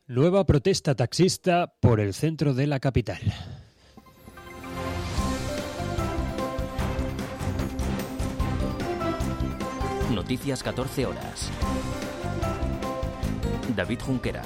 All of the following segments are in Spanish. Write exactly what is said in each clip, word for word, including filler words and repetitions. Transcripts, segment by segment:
Nueva protesta taxista por el centro de la capital. Noticias catorce horas. David Junquera.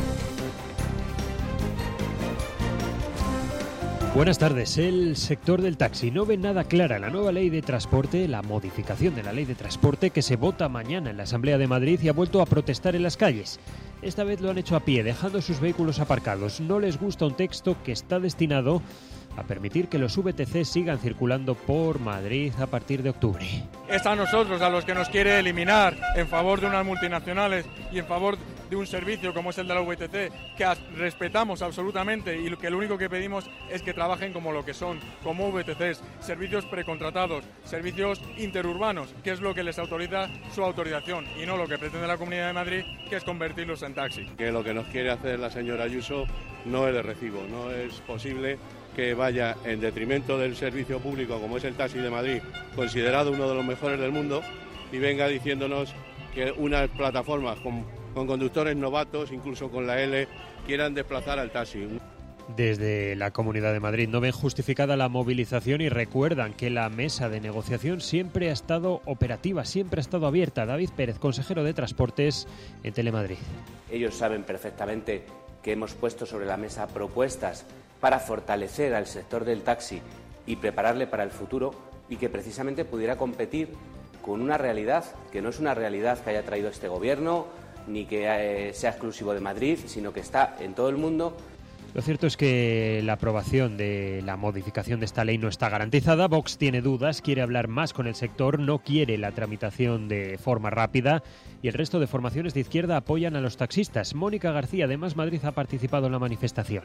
Buenas tardes. El sector del taxi no ve nada clara la nueva ley de transporte, la modificación de la ley de transporte que se vota mañana en la Asamblea de Madrid y ha vuelto a protestar en las calles. Esta vez lo han hecho a pie, dejando sus vehículos aparcados. No les gusta un texto que está destinado a permitir que los V T C sigan circulando por Madrid a partir de octubre. Es a nosotros a los que nos quiere eliminar en favor de unas multinacionales y en favor de un servicio como es el de la V T C, que respetamos absolutamente y que lo único que pedimos es que trabajen como lo que son, como V T Cs, servicios precontratados, servicios interurbanos, que es lo que les autoriza su autorización y no lo que pretende la Comunidad de Madrid, que es convertirlos en taxi. Que lo que nos quiere hacer la señora Ayuso no es de recibo, no es posible que vaya en detrimento del servicio público como es el taxi de Madrid, considerado uno de los mejores del mundo, y venga diciéndonos que unas plataformas con, con conductores novatos, incluso con la L, quieran desplazar al taxi. Desde la Comunidad de Madrid no ven justificada la movilización y recuerdan que la mesa de negociación siempre ha estado operativa, siempre ha estado abierta. David Pérez, consejero de Transportes en Telemadrid. Ellos saben perfectamente que hemos puesto sobre la mesa propuestas para fortalecer al sector del taxi y prepararle para el futuro y que precisamente pudiera competir con una realidad que no es una realidad que haya traído este gobierno ni que sea exclusivo de Madrid, sino que está en todo el mundo. Lo cierto es que la aprobación de la modificación de esta ley no está garantizada. Vox tiene dudas, quiere hablar más con el sector, no quiere la tramitación de forma rápida y el resto de formaciones de izquierda apoyan a los taxistas. Mónica García, de Más Madrid, ha participado en la manifestación.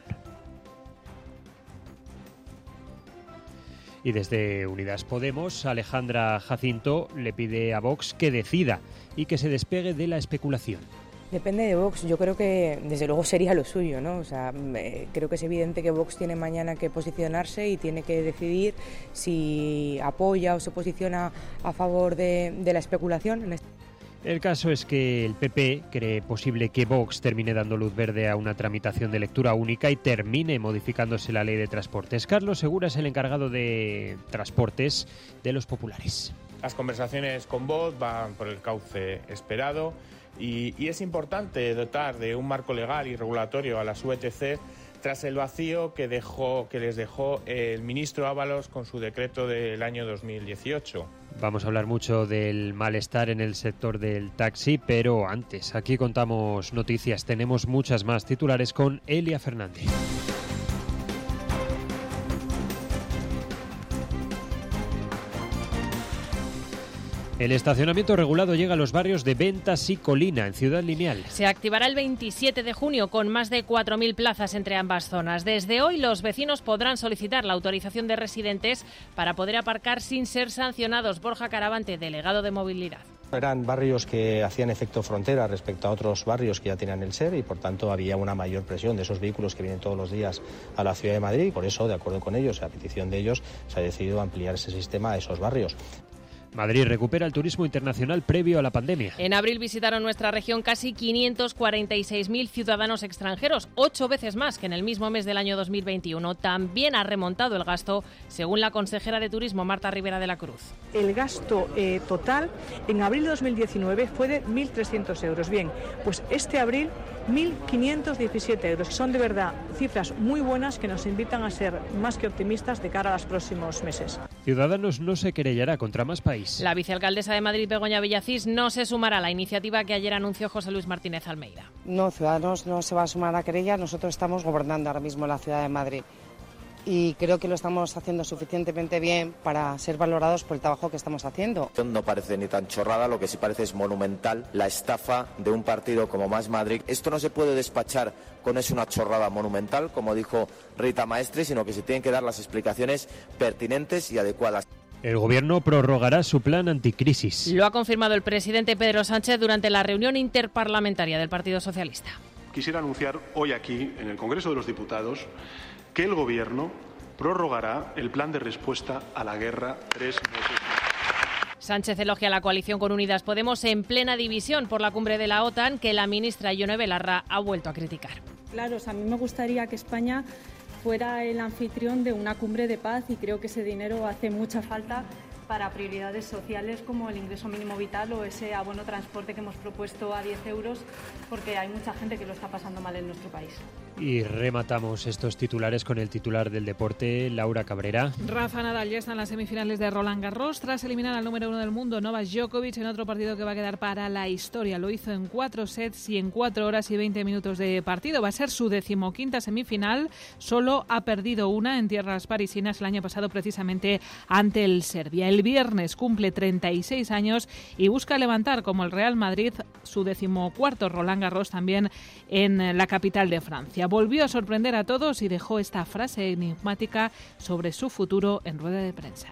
Y desde Unidas Podemos, Alejandra Jacinto le pide a Vox que decida y que se despegue de la especulación. Depende de Vox, yo creo que desde luego sería lo suyo, ¿no? O sea, eh, creo que es evidente que Vox tiene mañana que posicionarse y tiene que decidir si apoya o se posiciona a favor de, de la especulación. El caso es que el P P cree posible que Vox termine dando luz verde a una tramitación de lectura única y termine modificándose la ley de transportes. Carlos Segura es el encargado de transportes de los populares. Las conversaciones con Vox van por el cauce esperado y, y es importante dotar de un marco legal y regulatorio a las V T C tras el vacío que dejó, que les dejó el ministro Ábalos con su decreto del año dos mil dieciocho. Vamos a hablar mucho del malestar en el sector del taxi, pero antes, aquí contamos noticias, tenemos muchas más titulares con Elia Fernández. El estacionamiento regulado llega a los barrios de Ventas y Colina, en Ciudad Lineal. Se activará el veintisiete de junio con más de cuatro mil plazas entre ambas zonas. Desde hoy los vecinos podrán solicitar la autorización de residentes para poder aparcar sin ser sancionados. Borja Caravante, delegado de Movilidad. Eran barrios que hacían efecto frontera respecto a otros barrios que ya tenían el SER y por tanto había una mayor presión de esos vehículos que vienen todos los días a la ciudad de Madrid. Por eso, de acuerdo con ellos, a petición de ellos, se ha decidido ampliar ese sistema a esos barrios. Madrid recupera el turismo internacional previo a la pandemia. En abril visitaron nuestra región casi quinientos cuarenta y seis mil ciudadanos extranjeros, ocho veces más que en el mismo mes del año dos mil veintiuno. También ha remontado el gasto, según la consejera de Turismo, Marta Rivera de la Cruz. El gasto eh, total en abril de dos mil diecinueve fue de mil trescientos euros. Bien, pues este abril mil quinientos diecisiete euros. Son de verdad cifras muy buenas que nos invitan a ser más que optimistas de cara a los próximos meses. Ciudadanos no se querellará contra Más País. La vicealcaldesa de Madrid, Begoña Villacís, no se sumará a la iniciativa que ayer anunció José Luis Martínez Almeida. No, Ciudadanos no se va a sumar a la querella. Nosotros estamos gobernando ahora mismo en la ciudad de Madrid y creo que lo estamos haciendo suficientemente bien para ser valorados por el trabajo que estamos haciendo. No parece ni tan chorrada, lo que sí parece es monumental la estafa de un partido como Más Madrid. Esto no se puede despachar con es una chorrada monumental, como dijo Rita Maestre, sino que se tienen que dar las explicaciones pertinentes y adecuadas. El Gobierno prorrogará su plan anticrisis. Lo ha confirmado el presidente Pedro Sánchez durante la reunión interparlamentaria del Partido Socialista. Quisiera anunciar hoy aquí, en el Congreso de los Diputados, que el Gobierno prorrogará el plan de respuesta a la guerra tres meses más. Sánchez elogia a la coalición con Unidas Podemos en plena división por la cumbre de la OTAN, que la ministra Ione Belarra ha vuelto a criticar. Claro, o sea, a mí me gustaría que España fuera el anfitrión de una cumbre de paz y creo que ese dinero hace mucha falta para prioridades sociales como el ingreso mínimo vital o ese abono transporte que hemos propuesto a diez euros, porque hay mucha gente que lo está pasando mal en nuestro país. Y rematamos estos titulares con el titular del deporte, Laura Cabrera. Rafa Nadal ya está en las semifinales de Roland Garros tras eliminar al número uno del mundo, Novak Djokovic, en otro partido que va a quedar para la historia. Lo hizo en cuatro sets y en cuatro horas y veinte minutos de partido. Va a ser su decimoquinta semifinal. Solo ha perdido una en tierras parisinas el año pasado, precisamente ante el Serbia. El viernes cumple treinta y seis años y busca levantar, como el Real Madrid, su decimocuarto Roland Garros también en la capital de Francia. Volvió a sorprender a todos y dejó esta frase enigmática sobre su futuro en rueda de prensa.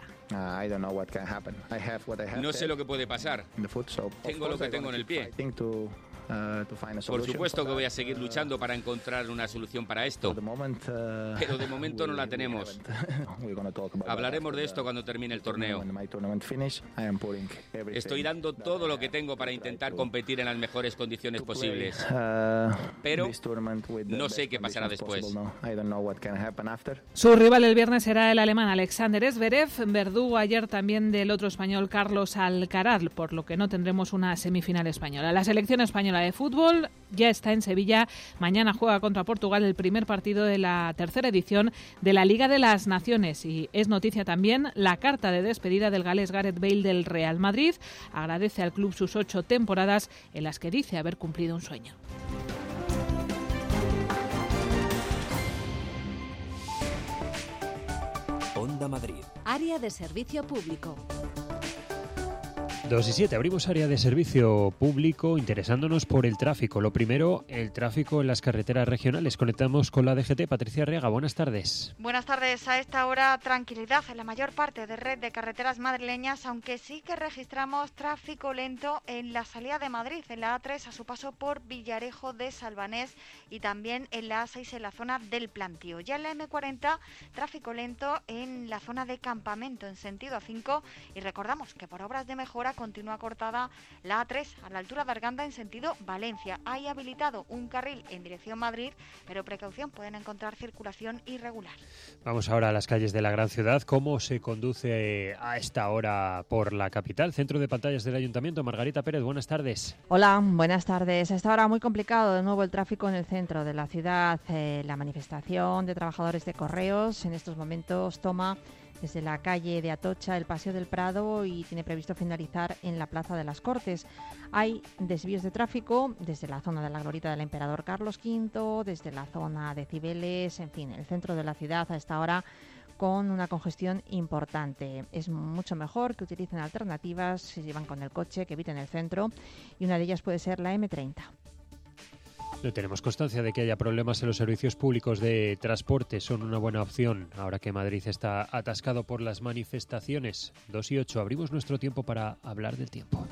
No sé lo que puede pasar. Tengo lo que tengo en el pie. Por supuesto que voy a seguir luchando para encontrar una solución para esto, pero de momento no la tenemos. Hablaremos de esto cuando termine el torneo. Estoy dando todo lo que tengo para intentar competir en las mejores condiciones posibles, pero no sé qué pasará después. Su rival el viernes será el alemán Alexander Zverev, verdugo ayer también del otro español Carlos Alcaraz, por lo que no tendremos una semifinal española. La selección española de fútbol ya está en Sevilla. Mañana juega contra Portugal el primer partido de la tercera edición de la Liga de las Naciones. Y es noticia también la carta de despedida del galés Gareth Bale del Real Madrid. Agradece al club sus ocho temporadas en las que dice haber cumplido un sueño. Onda Madrid. Área de servicio público. dos y siete, abrimos área de servicio público interesándonos por el tráfico. Lo primero, el tráfico en las carreteras regionales. Conectamos con la D G T. Patricia Arriaga, buenas tardes. Buenas tardes. A esta hora, tranquilidad en la mayor parte de red de carreteras madrileñas, aunque sí que registramos tráfico lento en la salida de Madrid, en la A tres, a su paso por Villarejo de Salvanés, y también en la A seis, en la zona del Plantío. Ya en la eme cuarenta, tráfico lento en la zona de Campamento, en sentido A cinco, y recordamos que por obras de mejora continúa cortada la A tres a la altura de Arganda en sentido Valencia. Hay habilitado un carril en dirección Madrid, pero precaución, pueden encontrar circulación irregular. Vamos ahora a las calles de la gran ciudad. ¿Cómo se conduce a esta hora por la capital? Centro de pantallas del Ayuntamiento. Margarita Pérez, buenas tardes. Hola, buenas tardes. A esta hora muy complicado de nuevo el tráfico en el centro de la ciudad. Eh, la manifestación de trabajadores de correos en estos momentos toma desde la calle de Atocha el Paseo del Prado y tiene previsto finalizar en la Plaza de las Cortes. Hay desvíos de tráfico desde la zona de la Glorieta del Emperador Carlos quinto, desde la zona de Cibeles, en fin, el centro de la ciudad a esta hora con una congestión importante. Es mucho mejor que utilicen alternativas si llevan con el coche, que eviten el centro, y una de ellas puede ser la eme treinta. No tenemos constancia de que haya problemas en los servicios públicos de transporte. Son una buena opción ahora que Madrid está atascado por las manifestaciones. dos y ocho, abrimos nuestro tiempo para hablar del tiempo.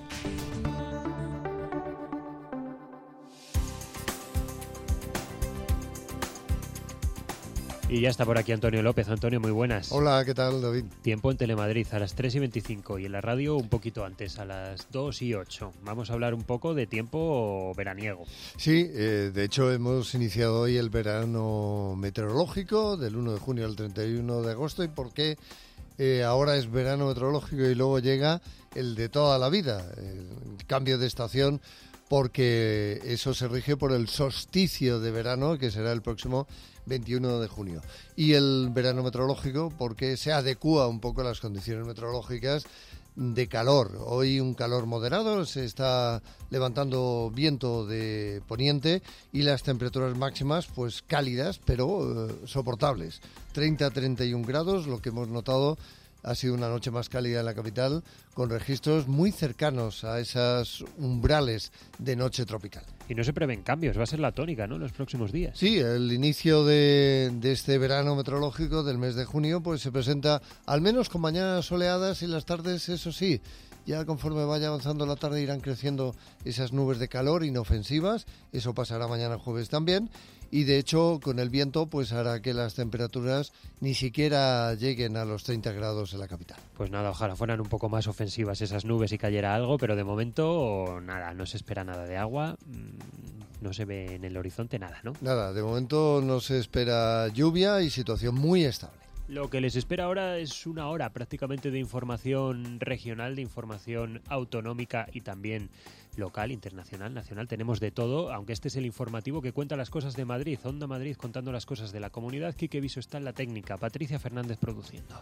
Y ya está por aquí Antonio López. Antonio, muy buenas. Hola, ¿qué tal, David? Tiempo en Telemadrid a las tres y veinticinco y en la radio un poquito antes, a las dos y ocho. Vamos a hablar un poco de tiempo veraniego. Sí, eh, de hecho hemos iniciado hoy el verano meteorológico del uno de junio al treinta y uno de agosto. ¿Y por qué eh, ahora es verano meteorológico y luego llega el de toda la vida, el cambio de estación? Porque eso se rige por el solsticio de verano, que será el próximo veintiuno de junio. Y el verano meteorológico, porque se adecúa un poco a las condiciones meteorológicas de calor. Hoy un calor moderado, se está levantando viento de poniente y las temperaturas máximas pues cálidas, pero eh, soportables. treinta a treinta y un grados, lo que hemos notado. Ha sido una noche más cálida en la capital, con registros muy cercanos a esos umbrales de noche tropical. Y no se prevén cambios, va a ser la tónica, ¿no?, en los próximos días. Sí, el inicio de, de este verano meteorológico del mes de junio pues se presenta al menos con mañanas soleadas y las tardes, eso sí, ya conforme vaya avanzando la tarde irán creciendo esas nubes de calor inofensivas, eso pasará mañana jueves también. y de hecho con el viento pues hará que las temperaturas ni siquiera lleguen a los treinta grados en la capital. Pues nada, ojalá fueran un poco más ofensivas esas nubes y cayera algo, pero de momento nada, no se espera nada de agua, no se ve en el horizonte nada, ¿no? Nada, de momento no se espera lluvia y situación muy estable. Lo que les espera ahora es una hora prácticamente de información regional, de información autonómica y también local, internacional, nacional. Tenemos de todo, aunque este es el informativo que cuenta las cosas de Madrid. Onda Madrid contando las cosas de la comunidad. Quique Viso está en la técnica, Patricia Fernández produciendo.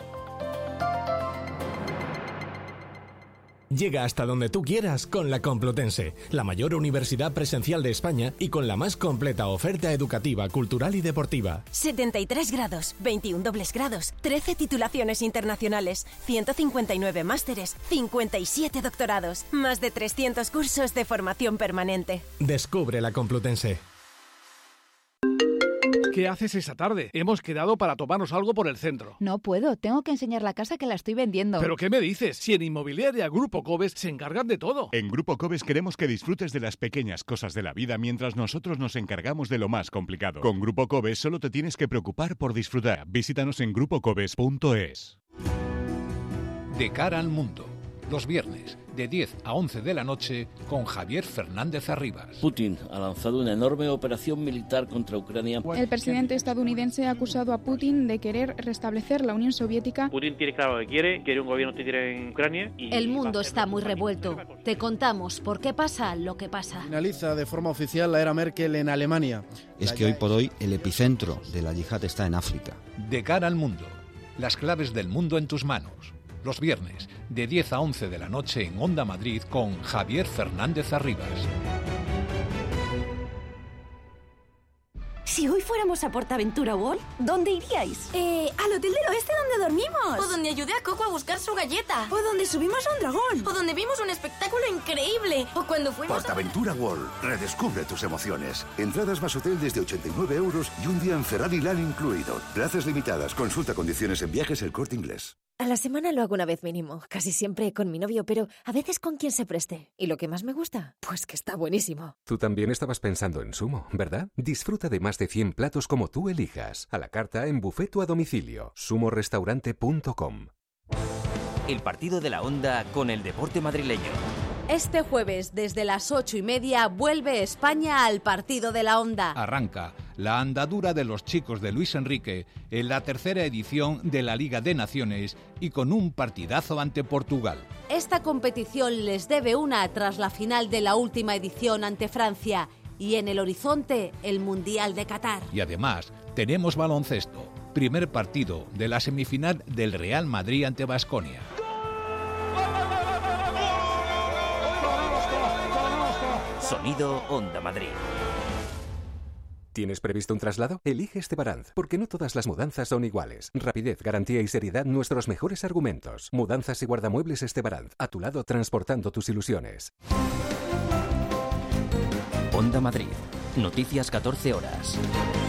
Llega hasta donde tú quieras con la Complutense, la mayor universidad presencial de España y con la más completa oferta educativa, cultural y deportiva. setenta y tres grados, veintiún dobles grados, trece titulaciones internacionales, ciento cincuenta y nueve másteres, cincuenta y siete doctorados, más de trescientos cursos de formación permanente. Descubre la Complutense. ¿Qué haces esa tarde? Hemos quedado para tomarnos algo por el centro. No puedo, tengo que enseñar la casa que la estoy vendiendo. ¿Pero qué me dices? Si en Inmobiliaria Grupo Cobes se encargan de todo. En Grupo Cobes queremos que disfrutes de las pequeñas cosas de la vida mientras nosotros nos encargamos de lo más complicado. Con Grupo Cobes solo te tienes que preocupar por disfrutar. Visítanos en grupo cobes punto es. De cara al mundo, los viernes, de diez a once de la noche, con Javier Fernández Arribas. Putin ha lanzado una enorme operación militar contra Ucrania. El presidente estadounidense ha acusado a Putin de querer restablecer la Unión Soviética. Putin tiene claro lo que quiere, quiere un gobierno títere en Ucrania. Y el mundo está muy revuelto. Te contamos por qué pasa lo que pasa. Finaliza de forma oficial la era Merkel en Alemania. Es que hoy por hoy el epicentro de la yihad está en África. De cara al mundo, las claves del mundo en tus manos. Los viernes, de diez a once de la noche en Onda Madrid con Javier Fernández Arribas. Si hoy fuéramos a PortAventura World, ¿dónde iríais? Eh, al hotel del oeste donde dormimos. O donde ayudé a Coco a buscar su galleta. O donde subimos a un dragón. O donde vimos un espectáculo increíble. O cuando fuimos PortAventura a... World. Redescubre tus emociones. Entradas más hotel desde ochenta y nueve euros y un día en Ferrari Land incluido. Plazas limitadas. Consulta condiciones en viajes El Corte Inglés. A la semana lo hago una vez mínimo, casi siempre con mi novio, pero a veces con quien se preste. ¿Y lo que más me gusta? Pues que está buenísimo. Tú también estabas pensando en Sumo, ¿verdad? Disfruta de más de cien platos como tú elijas. A la carta en buffet o a domicilio. sumo restaurante punto com. El partido de la Onda con el deporte madrileño. Este jueves, desde las ocho y media, vuelve España al partido de la Onda. Arranca la andadura de los chicos de Luis Enrique en la tercera edición de la Liga de Naciones y con un partidazo ante Portugal. Esta competición les debe una tras la final de la última edición ante Francia y en el horizonte el Mundial de Qatar. Y además tenemos baloncesto, primer partido de la semifinal del Real Madrid ante Baskonia. Sonido Onda Madrid. ¿Tienes previsto un traslado? Elige Estebaranz, porque no todas las mudanzas son iguales. Rapidez, garantía y seriedad, nuestros mejores argumentos. Mudanzas y guardamuebles Estebaranz, a tu lado transportando tus ilusiones. Onda Madrid. Noticias catorce horas.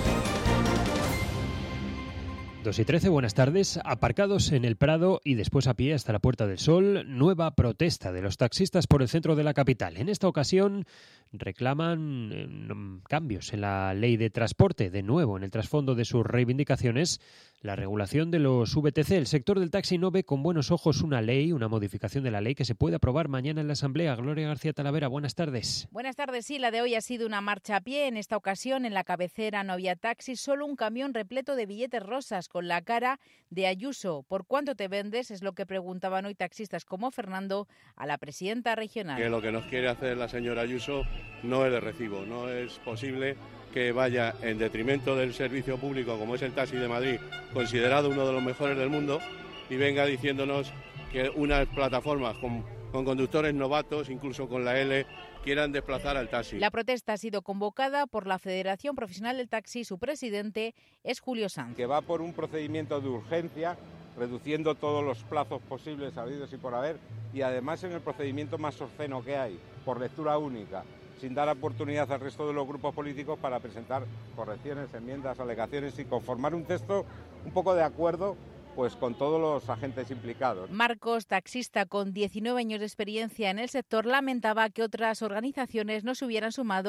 dos y trece, buenas tardes. Aparcados en el Prado y después a pie hasta la Puerta del Sol, nueva protesta de los taxistas por el centro de la capital. En esta ocasión reclaman eh, cambios en la ley de transporte. De nuevo, en el trasfondo de sus reivindicaciones, la regulación de los V T C. El sector del taxi no ve con buenos ojos una ley, una modificación de la ley que se puede aprobar mañana en la Asamblea. Gloria García Talavera, buenas tardes. Buenas tardes, sí, la de hoy ha sido una marcha a pie. En esta ocasión, en la cabecera no había taxi, solo un camión repleto de billetes rosas con la cara de Ayuso. ¿Por cuánto te vendes? Es lo que preguntaban hoy taxistas como Fernando a la presidenta regional. Que lo que nos quiere hacer la señora Ayuso no es de recibo, no es posible que vaya en detrimento del servicio público como es el taxi de Madrid, considerado uno de los mejores del mundo, y venga diciéndonos que unas plataformas con, con conductores novatos, incluso con la L, quieran desplazar al taxi. La protesta ha sido convocada por la Federación Profesional del Taxi. Su presidente es Julio Sanz. Que va por un procedimiento de urgencia, reduciendo todos los plazos posibles habidos y por haber, y además en el procedimiento más obsceno que hay, por lectura única, sin dar oportunidad al resto de los grupos políticos para presentar correcciones, enmiendas, alegaciones y conformar un texto un poco de acuerdo pues con todos los agentes implicados. Marcos, taxista con diecinueve años de experiencia en el sector, lamentaba que otras organizaciones no se hubieran sumado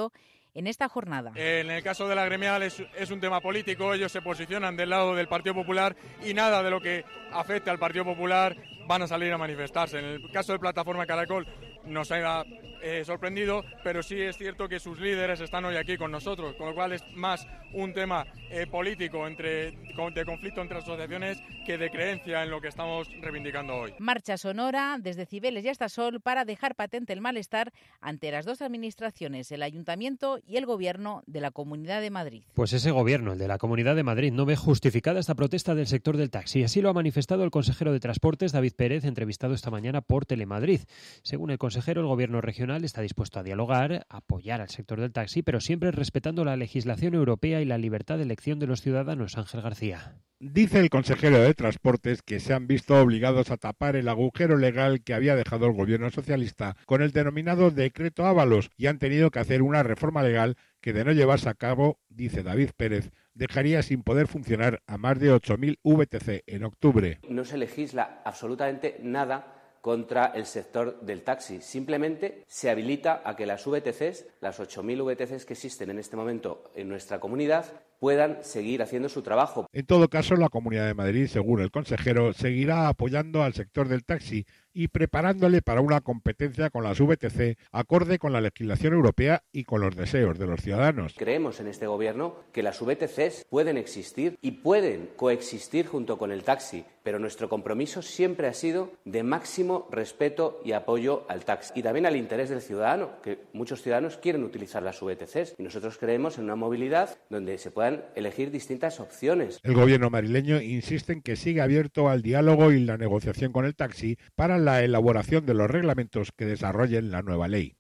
en esta jornada. En el caso de la gremial es, es un tema político, ellos se posicionan del lado del Partido Popular y nada de lo que afecte al Partido Popular van a salir a manifestarse. En el caso de Plataforma Caracol nos ha eh, sorprendido, pero sí es cierto que sus líderes están hoy aquí con nosotros, con lo cual es más un tema eh, político entre, de conflicto entre asociaciones que de creencia en lo que estamos reivindicando hoy. Marcha sonora desde Cibeles y hasta Sol para dejar patente el malestar ante las dos administraciones, el Ayuntamiento y el Gobierno de la Comunidad de Madrid. Pues ese Gobierno, el de la Comunidad de Madrid, no ve justificada esta protesta del sector del taxi. Así lo ha manifestado el consejero de Transportes, David Pérez, entrevistado esta mañana por Telemadrid. Según el consejero, el Gobierno regional está dispuesto a dialogar, a apoyar al sector del taxi, pero siempre respetando la legislación europea y la libertad de elección de los ciudadanos. Ángel García. Dice el consejero de Transportes que se han visto obligados a tapar el agujero legal que había dejado el gobierno socialista con el denominado decreto Ábalos y han tenido que hacer una reforma legal que, de no llevarse a cabo, dice David Pérez, dejaría sin poder funcionar a más de ocho mil V T C en octubre. No se legisla absolutamente nada contra el sector del taxi. Simplemente se habilita a que las V T Cs, las ocho mil V T Cs que existen en este momento en nuestra comunidad, puedan seguir haciendo su trabajo. En todo caso, la Comunidad de Madrid, según el consejero, seguirá apoyando al sector del taxi y preparándole para una competencia con las V T C acorde con la legislación europea y con los deseos de los ciudadanos. Creemos en este gobierno que las V T Cs pueden existir y pueden coexistir junto con el taxi, pero nuestro compromiso siempre ha sido de máximo respeto y apoyo al taxi y también al interés del ciudadano, que muchos ciudadanos quieren utilizar las V T Cs y nosotros creemos en una movilidad donde se puedan elegir distintas opciones. El gobierno madrileño insiste en que sigue abierto al diálogo y la negociación con el taxi para la elaboración de los reglamentos que desarrollen la nueva ley.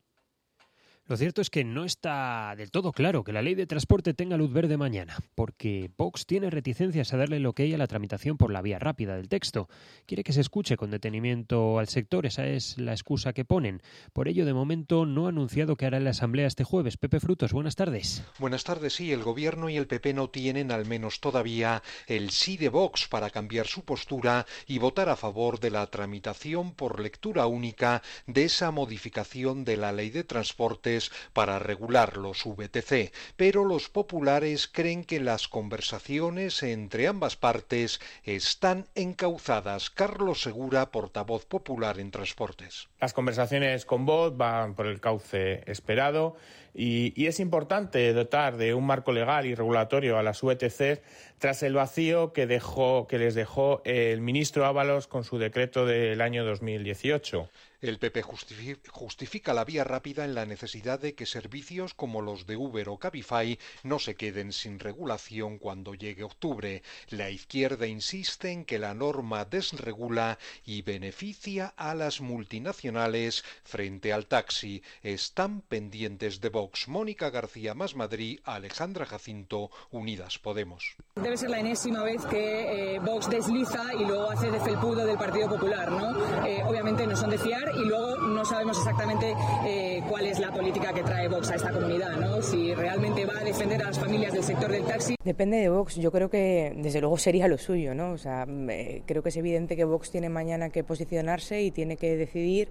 Lo cierto es que no está del todo claro que la ley de transporte tenga luz verde mañana, porque Vox tiene reticencias a darle el ok a la tramitación por la vía rápida del texto. Quiere que se escuche con detenimiento al sector, esa es la excusa que ponen. Por ello, de momento, no ha anunciado que hará en la Asamblea este jueves. Pepe Frutos, buenas tardes. Buenas tardes, sí, el Gobierno y el P P no tienen, al menos todavía, el sí de Vox para cambiar su postura y votar a favor de la tramitación por lectura única de esa modificación de la ley de transportes para regular los V T C, pero los populares creen que las conversaciones entre ambas partes están encauzadas. Carlos Segura, portavoz popular en Transportes. Las conversaciones con Vox van por el cauce esperado y, y es importante dotar de un marco legal y regulatorio a las V T C tras el vacío que dejó, que les dejó el ministro Ábalos con su decreto del año dos mil dieciocho. El P P justifica la vía rápida en la necesidad de que servicios como los de Uber o Cabify no se queden sin regulación cuando llegue octubre. La izquierda insiste en que la norma desregula y beneficia a las multinacionales frente al taxi. Están pendientes de Vox. Mónica García, Más Madrid, Alejandra Jacinto, Unidas Podemos. Debe ser la enésima vez que eh, Vox desliza y luego hace de felpudo del Partido Popular, ¿no? Eh, obviamente no son de fiar y luego no sabemos exactamente eh, cuál es la política que trae Vox a esta comunidad, ¿no? Si realmente va a defender a las familias del sector del taxi. Depende de Vox, yo creo que desde luego sería lo suyo, ¿no? O sea, eh, creo que es evidente que Vox tiene mañana que posicionarse y tiene que decidir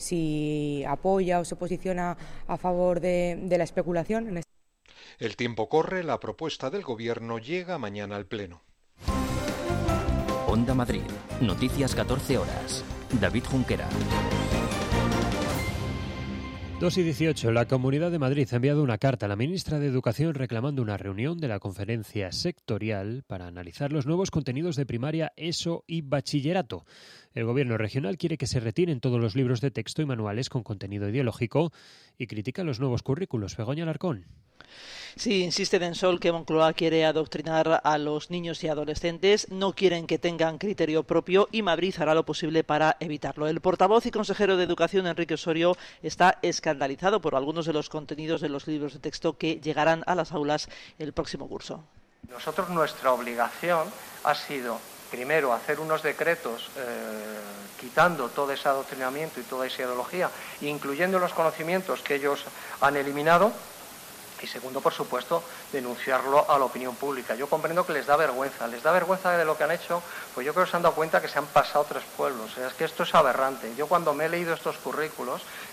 si apoya o se posiciona a favor de, de la especulación. En este... El tiempo corre, la propuesta del Gobierno llega mañana al Pleno. Onda Madrid, noticias catorce horas. David Junquera. dos y dieciocho. La Comunidad de Madrid ha enviado una carta a la ministra de Educación reclamando una reunión de la conferencia sectorial para analizar los nuevos contenidos de primaria, ESO y bachillerato. El Gobierno regional quiere que se retiren todos los libros de texto y manuales con contenido ideológico y critica los nuevos currículos. Begoña Alarcón. Sí, insiste Densol que Moncloa quiere adoctrinar a los niños y adolescentes, no quieren que tengan criterio propio y Madrid hará lo posible para evitarlo. El portavoz y consejero de Educación, Enrique Osorio, está escandalizado por algunos de los contenidos de los libros de texto que llegarán a las aulas el próximo curso. Nosotros, nuestra obligación ha sido, primero, hacer unos decretos eh, quitando todo ese adoctrinamiento y toda esa ideología, incluyendo los conocimientos que ellos han eliminado. Y segundo, por supuesto, denunciarlo a la opinión pública. Yo comprendo que les da vergüenza. Les da vergüenza de lo que han hecho, pues yo creo que se han dado cuenta que se han pasado tres pueblos. O sea, es que esto es aberrante. Yo cuando me he leído estos currículos,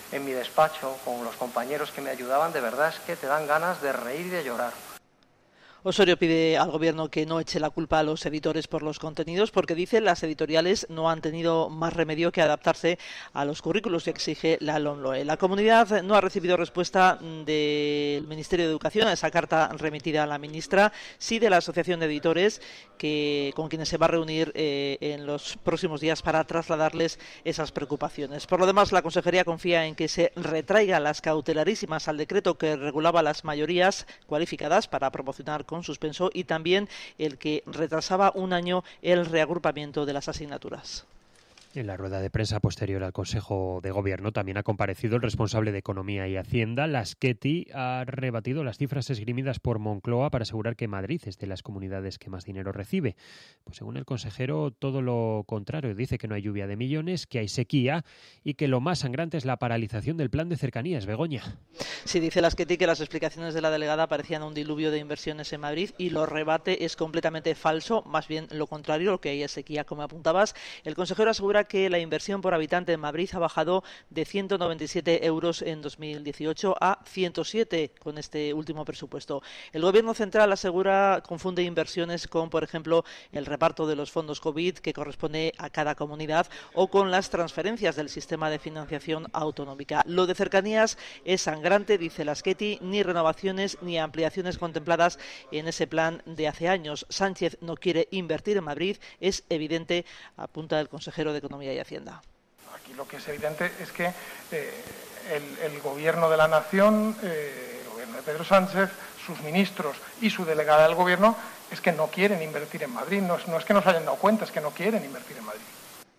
en mi despacho, con los compañeros que me ayudaban, de verdad es que te dan ganas de reír y de llorar. Osorio pide al Gobierno que no eche la culpa a los editores por los contenidos, porque dice las editoriales no han tenido más remedio que adaptarse a los currículos que exige la LOMLOE. La comunidad no ha recibido respuesta del Ministerio de Educación a esa carta remitida a la ministra, sí de la Asociación de Editores, que con quienes se va a reunir eh, en los próximos días para trasladarles esas preocupaciones. Por lo demás, la Consejería confía en que se retraigan las cautelarísimas al decreto que regulaba las mayorías cualificadas para promocionar con suspenso y también el que retrasaba un año el reagrupamiento de las asignaturas. En la rueda de prensa posterior al Consejo de Gobierno también ha comparecido el responsable de Economía y Hacienda. Lasqueti ha rebatido las cifras esgrimidas por Moncloa para asegurar que Madrid es de las comunidades que más dinero recibe. Pues según el consejero, todo lo contrario. Dice que no hay lluvia de millones, que hay sequía y que lo más sangrante es la paralización del plan de cercanías. Begoña. Sí, dice Lasqueti que las explicaciones de la delegada parecían un diluvio de inversiones en Madrid y lo rebate es completamente falso, más bien lo contrario, lo que hay es sequía, como apuntabas. El consejero asegura que la inversión por habitante en Madrid ha bajado de ciento noventa y siete euros en dos mil dieciocho a ciento siete con este último presupuesto. El Gobierno central asegura confunde inversiones con, por ejemplo, el reparto de los fondos COVID que corresponde a cada comunidad o con las transferencias del sistema de financiación autonómica. Lo de cercanías es sangrante, dice Lasqueti, ni renovaciones ni ampliaciones contempladas en ese plan de hace años. Sánchez no quiere invertir en Madrid, es evidente, apunta el consejero de Economía y Hacienda. Aquí lo que es evidente es que eh, el, el Gobierno de la Nación, eh, el Gobierno de Pedro Sánchez, sus ministros y su delegada del Gobierno es que no quieren invertir en Madrid. No es, no es que no se hayan dado cuenta, es que no quieren invertir en Madrid.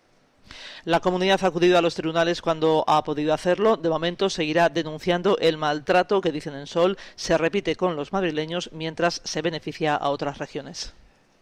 La comunidad ha acudido a los tribunales cuando ha podido hacerlo. De momento seguirá denunciando el maltrato que, dicen en Sol, se repite con los madrileños mientras se beneficia a otras regiones.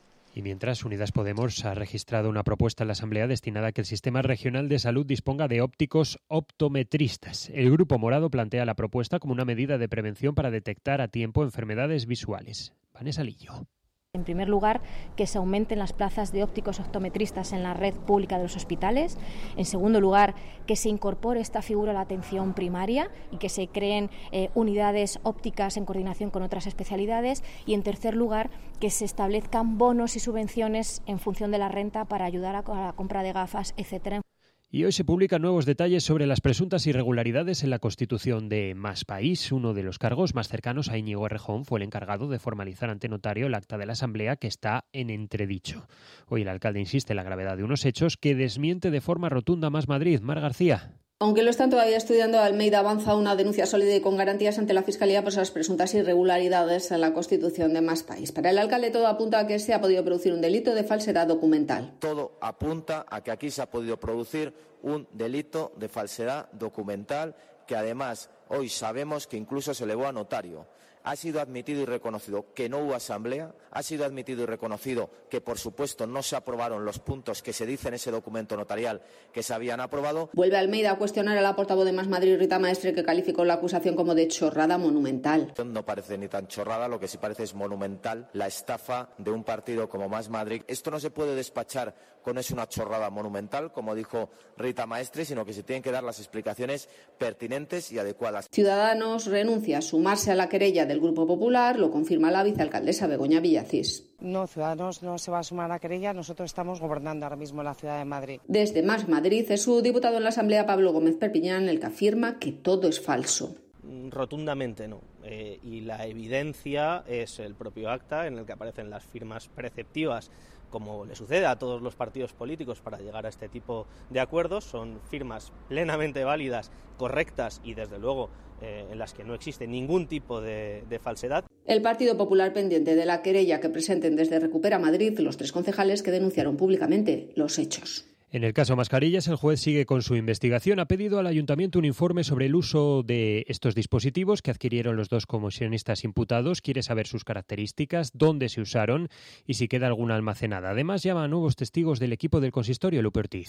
Y mientras, Unidas Podemos ha registrado una propuesta en la Asamblea destinada a que el Sistema Regional de Salud disponga de ópticos optometristas. El Grupo Morado plantea la propuesta como una medida de prevención para detectar a tiempo enfermedades visuales. Vanessa Lillo. En primer lugar, que se aumenten las plazas de ópticos optometristas en la red pública de los hospitales. En segundo lugar, que se incorpore esta figura a la atención primaria y que se creen eh, unidades ópticas en coordinación con otras especialidades. Y en tercer lugar, que se establezcan bonos y subvenciones en función de la renta para ayudar a, a la compra de gafas, etcétera. Y hoy se publican nuevos detalles sobre las presuntas irregularidades en la constitución de Más País. Uno de los cargos más cercanos a Íñigo Errejón fue el encargado de formalizar ante notario el acta de la Asamblea que está en entredicho. Hoy el alcalde insiste en la gravedad de unos hechos que desmiente de forma rotunda Más Madrid. Mar García. Aunque lo están todavía estudiando, Almeida avanza una denuncia sólida y con garantías ante la Fiscalía por esas presuntas irregularidades en la constitución de Más País. Para el alcalde todo apunta a que se ha podido producir un delito de falsedad documental. Todo apunta a que aquí se ha podido producir un delito de falsedad documental que además hoy sabemos que incluso se elevó a notario. Ha sido admitido y reconocido que no hubo asamblea, ha sido admitido y reconocido que, por supuesto, no se aprobaron los puntos que se dice en ese documento notarial que se habían aprobado. Vuelve Almeida a cuestionar a la portavoz de Más Madrid, Rita Maestre, que calificó la acusación como de chorrada monumental. No parece ni tan chorrada, lo que sí parece es monumental la estafa de un partido como Más Madrid. Esto no se puede despachar con es una chorrada monumental, como dijo Rita Maestre, sino que se tienen que dar las explicaciones pertinentes y adecuadas. Ciudadanos renuncia a sumarse a la querella del Grupo Popular, lo confirma la vicealcaldesa Begoña Villacís. No, Ciudadanos no se va a sumar a la querella, nosotros estamos gobernando ahora mismo en la ciudad de Madrid. Desde Más Madrid es su diputado en la Asamblea, Pablo Gómez Perpiñán, el que afirma que todo es falso. Rotundamente no. Eh, y la evidencia es el propio acta en el que aparecen las firmas preceptivas, como le sucede a todos los partidos políticos para llegar a este tipo de acuerdos. Son firmas plenamente válidas, correctas y desde luego eh, en las que no existe ningún tipo de, de falsedad. El Partido Popular pendiente de la querella que presenten desde Recupera Madrid los tres concejales que denunciaron públicamente los hechos. En el caso Mascarillas, el juez sigue con su investigación. Ha pedido al ayuntamiento un informe sobre el uso de estos dispositivos que adquirieron los dos comisionistas imputados. Quiere saber sus características, dónde se usaron y si queda alguna almacenada. Además, llama a nuevos testigos del equipo del consistorio, Lupe Ortiz.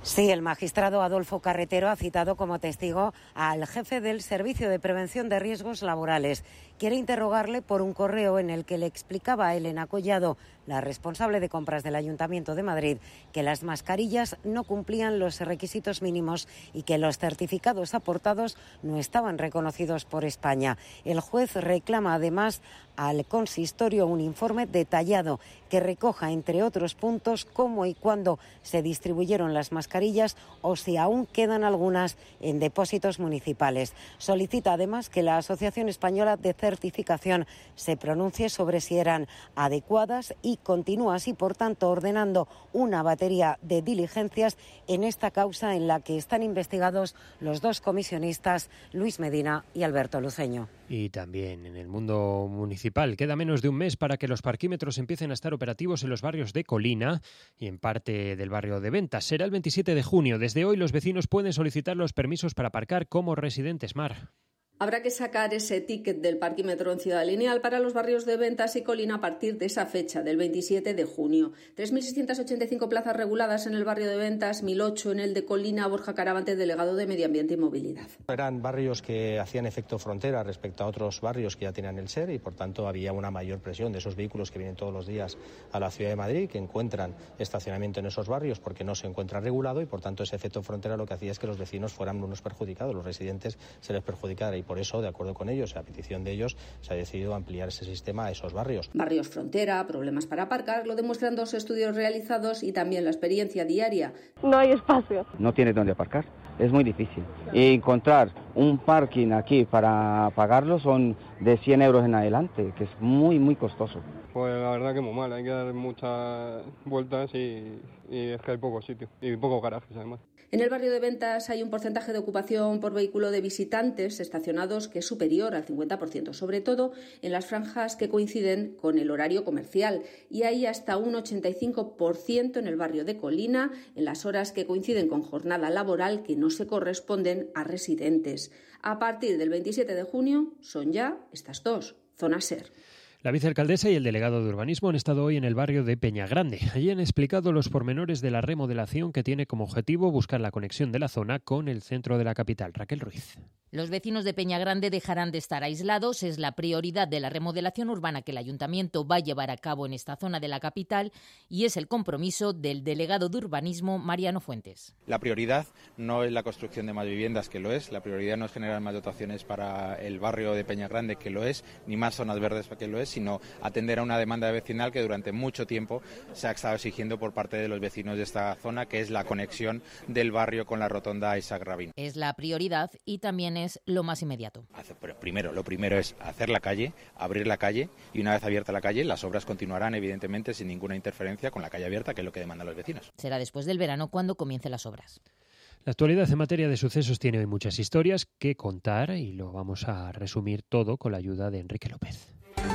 Sí, el magistrado Adolfo Carretero ha citado como testigo al jefe del Servicio de Prevención de Riesgos Laborales. Quiere interrogarle por un correo en el que le explicaba a Elena Collado, la responsable de compras del Ayuntamiento de Madrid, que las mascarillas no cumplían los requisitos mínimos y que los certificados aportados no estaban reconocidos por España. El juez reclama además al consistorio un informe detallado que recoja, entre otros puntos, cómo y cuándo se distribuyeron las mascarillas o si aún quedan algunas en depósitos municipales. Solicita además que la Asociación Española de Certificación se pronuncie sobre si eran adecuadas y continúa así, por tanto, ordenando una batería de diligencias en esta causa en la que están investigados los dos comisionistas, Luis Medina y Alberto Luceño. Y también en el mundo municipal queda menos de un mes para que los parquímetros empiecen a estar operativos en los barrios de Colina y en parte del barrio de Ventas. Será el veintisiete de junio. Desde hoy los vecinos pueden solicitar los permisos para aparcar como residentes. Mar. Habrá que sacar ese ticket del parquímetro en Ciudad Lineal para los barrios de Ventas y Colina a partir de esa fecha, del veintisiete de junio. tres mil seiscientas ochenta y cinco plazas reguladas en el barrio de Ventas, mil ocho en el de Colina. Borja Caravante, delegado de Medio Ambiente y Movilidad. Eran barrios que hacían efecto frontera respecto a otros barrios que ya tenían el S E R y, por tanto, había una mayor presión de esos vehículos que vienen todos los días a la ciudad de Madrid, que encuentran estacionamiento en esos barrios porque no se encuentra regulado y, por tanto, ese efecto frontera lo que hacía es que los vecinos fueran unos perjudicados, los residentes se les perjudicara y por eso, de acuerdo con ellos, a petición de ellos, se ha decidido ampliar ese sistema a esos barrios. Barrios frontera, problemas para aparcar, lo demuestran dos estudios realizados y también la experiencia diaria. No hay espacio. No tiene dónde aparcar, es muy difícil. Y encontrar un parking aquí para pagarlo son de cien euros en adelante, que es muy, muy costoso. Pues la verdad que muy mal, hay que dar muchas vueltas y, y es que hay pocos sitios y pocos garajes además. En el barrio de Ventas hay un porcentaje de ocupación por vehículo de visitantes estacionados que es superior al cincuenta por ciento, sobre todo en las franjas que coinciden con el horario comercial, y hay hasta un ochenta y cinco por ciento en el barrio de Colina, en las horas que coinciden con jornada laboral que no se corresponden a residentes. A partir del veintisiete de junio son ya estas dos zonas S E R. La vicealcaldesa y el delegado de urbanismo han estado hoy en el barrio de Peñagrande. Allí han explicado los pormenores de la remodelación que tiene como objetivo buscar la conexión de la zona con el centro de la capital. Raquel Ruiz. Los vecinos de Peñagrande dejarán de estar aislados. Es la prioridad de la remodelación urbana que el ayuntamiento va a llevar a cabo en esta zona de la capital y es el compromiso del delegado de urbanismo, Mariano Fuentes. La prioridad no es la construcción de más viviendas, que lo es. La prioridad no es generar más dotaciones para el barrio de Peñagrande, que lo es, ni más zonas verdes, que lo es, sino atender a una demanda vecinal que durante mucho tiempo se ha estado exigiendo por parte de los vecinos de esta zona, que es la conexión del barrio con la rotonda Isaac Rabin. Es la prioridad y también es lo más inmediato. Pero primero, lo primero es hacer la calle, abrir la calle y una vez abierta la calle, las obras continuarán evidentemente sin ninguna interferencia con la calle abierta, que es lo que demandan los vecinos. Será después del verano cuando comiencen las obras. La actualidad en materia de sucesos tiene hoy muchas historias que contar y lo vamos a resumir todo con la ayuda de Enrique López.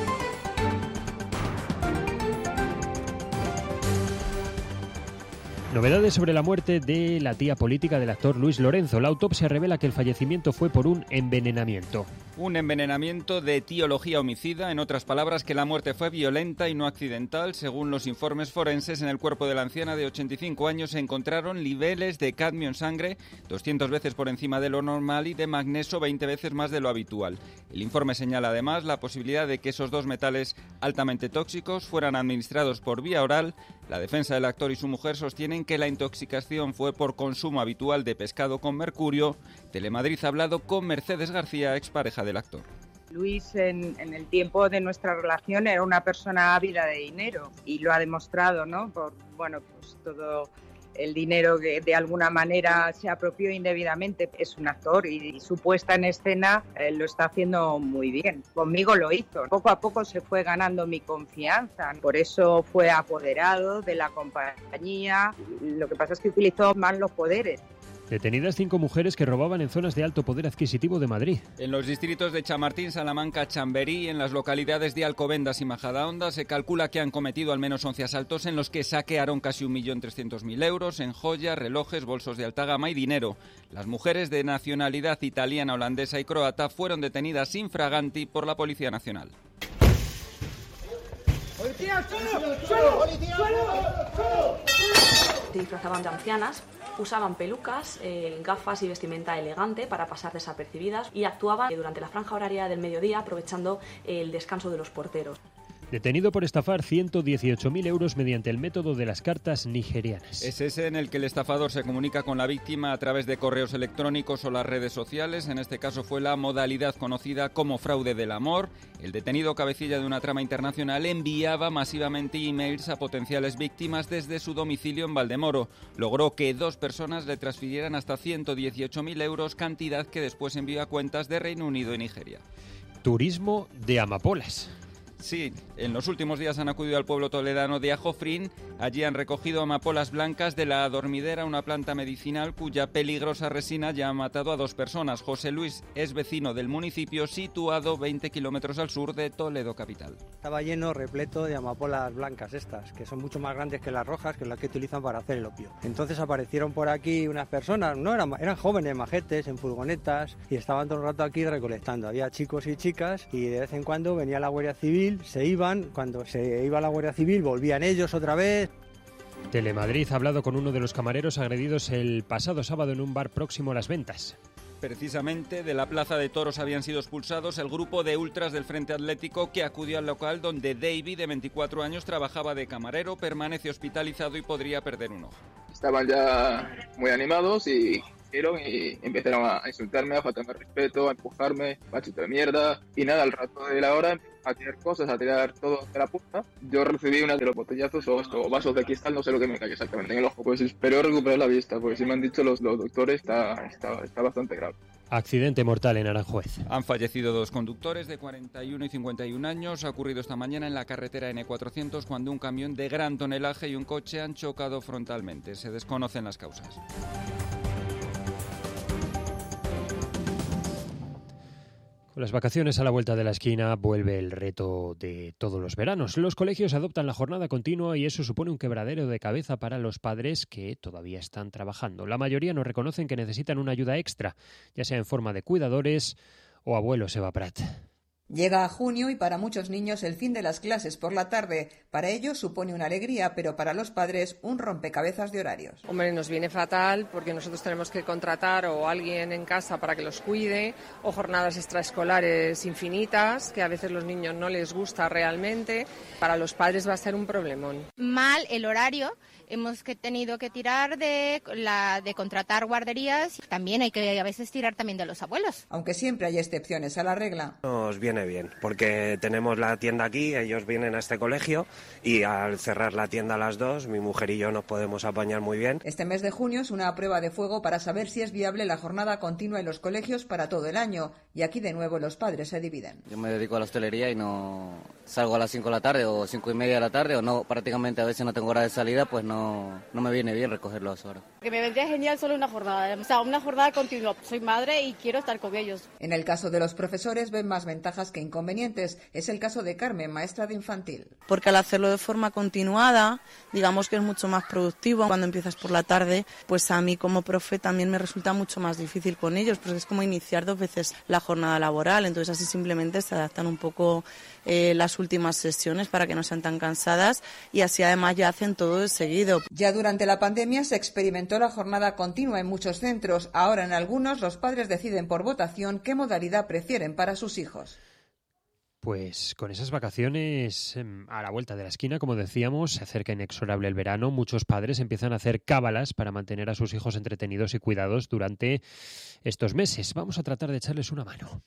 Novedades sobre la muerte de la tía política del actor Luis Lorenzo. La autopsia revela que el fallecimiento fue por un envenenamiento. Un envenenamiento de etiología homicida, en otras palabras, que la muerte fue violenta y no accidental. Según los informes forenses, en el cuerpo de la anciana de ochenta y cinco años se encontraron niveles de cadmio en sangre doscientas veces por encima de lo normal y de magnesio veinte veces más de lo habitual. El informe señala además la posibilidad de que esos dos metales altamente tóxicos fueran administrados por vía oral. La defensa del actor y su mujer sostienen que la intoxicación fue por consumo habitual de pescado con mercurio. Telemadrid ha hablado con Mercedes García, expareja del actor. Luis, en, en el tiempo de nuestra relación, era una persona ávida de dinero y lo ha demostrado, ¿no? Por, bueno, pues todo el dinero que de alguna manera se apropió indebidamente. Es un actor y, y su puesta en escena eh, lo está haciendo muy bien. Conmigo lo hizo. Poco a poco se fue ganando mi confianza. Por eso fue apoderado de la compañía. Lo que pasa es que utilizó mal los poderes. Detenidas cinco mujeres que robaban en zonas de alto poder adquisitivo de Madrid. En los distritos de Chamartín, Salamanca, Chamberí, en las localidades de Alcobendas y Majadahonda, se calcula que han cometido al menos once asaltos en los que saquearon casi un millón trescientos mil euros en joyas, relojes, bolsos de alta gama y dinero. Las mujeres de nacionalidad italiana, holandesa y croata fueron detenidas infraganti por la Policía Nacional. ¡Policía, suelo! ¡Suelo! ¡Policía, suelo! ¡Suelo! Se disfrazaban de ancianas Usaban pelucas, eh, gafas y vestimenta elegante para pasar desapercibidas y actuaban durante la franja horaria del mediodía aprovechando el descanso de los porteros. Detenido por estafar ciento dieciocho mil euros mediante el método de las cartas nigerianas. Es ese en el que el estafador se comunica con la víctima a través de correos electrónicos o las redes sociales. En este caso fue la modalidad conocida como fraude del amor. El detenido, cabecilla de una trama internacional, enviaba masivamente emails a potenciales víctimas desde su domicilio en Valdemoro. Logró que dos personas le transfirieran hasta ciento dieciocho mil euros, cantidad que después envió a cuentas de Reino Unido y Nigeria. Turismo de amapolas. Sí, en los últimos días han acudido al pueblo toledano de Ajofrín. Allí han recogido amapolas blancas de la adormidera, una planta medicinal cuya peligrosa resina ya ha matado a dos personas. José Luis es vecino del municipio, situado veinte kilómetros al sur de Toledo capital. Estaba lleno, repleto de amapolas blancas estas, que son mucho más grandes que las rojas, que las que utilizan para hacer el opio. Entonces aparecieron por aquí unas personas, no eran, eran jóvenes, majetes, en furgonetas, y estaban todo el rato aquí recolectando. Había chicos y chicas, y de vez en cuando venía la Guardia Civil, se iban, cuando se iba la Guardia Civil volvían ellos otra vez. Telemadrid ha hablado con uno de los camareros agredidos el pasado sábado en un bar próximo a Las Ventas. Precisamente de la Plaza de Toros habían sido expulsados el grupo de ultras del Frente Atlético que acudió al local donde David, de veinticuatro años, trabajaba de camarero, permanece hospitalizado y podría perder un ojo. Estaban ya muy animados y y empezaron a insultarme, a faltarme respeto, a empujarme, machito de mierda, y nada, al rato de la hora a tirar cosas, a tirar todo de la puerta. Yo recibí una de los botellazos o, o vasos de cristal, no sé lo que me cayó exactamente en el ojo. Pues espero recuperar la vista, porque si me han dicho los, los doctores, está, está, está bastante grave. Accidente mortal en Aranjuez. Han fallecido dos conductores de cuarenta y uno y cincuenta y un años. Ha ocurrido esta mañana en la carretera ene cuatrocientos cuando un camión de gran tonelaje y un coche han chocado frontalmente. Se desconocen las causas. Con las vacaciones a la vuelta de la esquina vuelve el reto de todos los veranos. Los colegios adoptan la jornada continua y eso supone un quebradero de cabeza para los padres que todavía están trabajando. La mayoría nos reconocen que necesitan una ayuda extra, ya sea en forma de cuidadores o abuelos. Eva Prat. Llega a junio y para muchos niños el fin de las clases por la tarde. Para ellos supone una alegría, pero para los padres un rompecabezas de horarios. Hombre, nos viene fatal porque nosotros tenemos que contratar o alguien en casa para que los cuide, o jornadas extraescolares infinitas, que a veces los niños no les gusta realmente. Para los padres va a ser un problemón. Mal el horario. Hemos que tenido que tirar de, la, de contratar guarderías. También hay que a veces tirar también de los abuelos. Aunque siempre hay excepciones a la regla. Nos viene bien, porque tenemos la tienda aquí, ellos vienen a este colegio y al cerrar la tienda a las dos, mi mujer y yo nos podemos apañar muy bien. Este mes de junio es una prueba de fuego para saber si es viable la jornada continua en los colegios para todo el año. Y aquí de nuevo los padres se dividen. Yo me dedico a la hostelería y no salgo a las cinco de la tarde o cinco y media de la tarde o no, prácticamente a veces no tengo hora de salida, pues no No, no me viene bien recogerlo a esa hora. Que me vendría genial solo una jornada, o sea, una jornada continua. Soy madre y quiero estar con ellos. En el caso de los profesores ven más ventajas que inconvenientes. Es el caso de Carmen, maestra de infantil. Porque al hacerlo de forma continuada, digamos que es mucho más productivo. Cuando empiezas por la tarde, pues a mí como profe también me resulta mucho más difícil con ellos, porque es como iniciar dos veces la jornada laboral. Entonces así simplemente se adaptan un poco eh, las últimas sesiones para que no sean tan cansadas y así además ya hacen todo de seguido. Ya durante la pandemia se experimentó la jornada continua en muchos centros. Ahora en algunos los padres deciden por votación qué modalidad prefieren para sus hijos. Pues con esas vacaciones a la vuelta de la esquina, como decíamos, se acerca inexorable el verano. Muchos padres empiezan a hacer cábalas para mantener a sus hijos entretenidos y cuidados durante estos meses. Vamos a tratar de echarles una mano.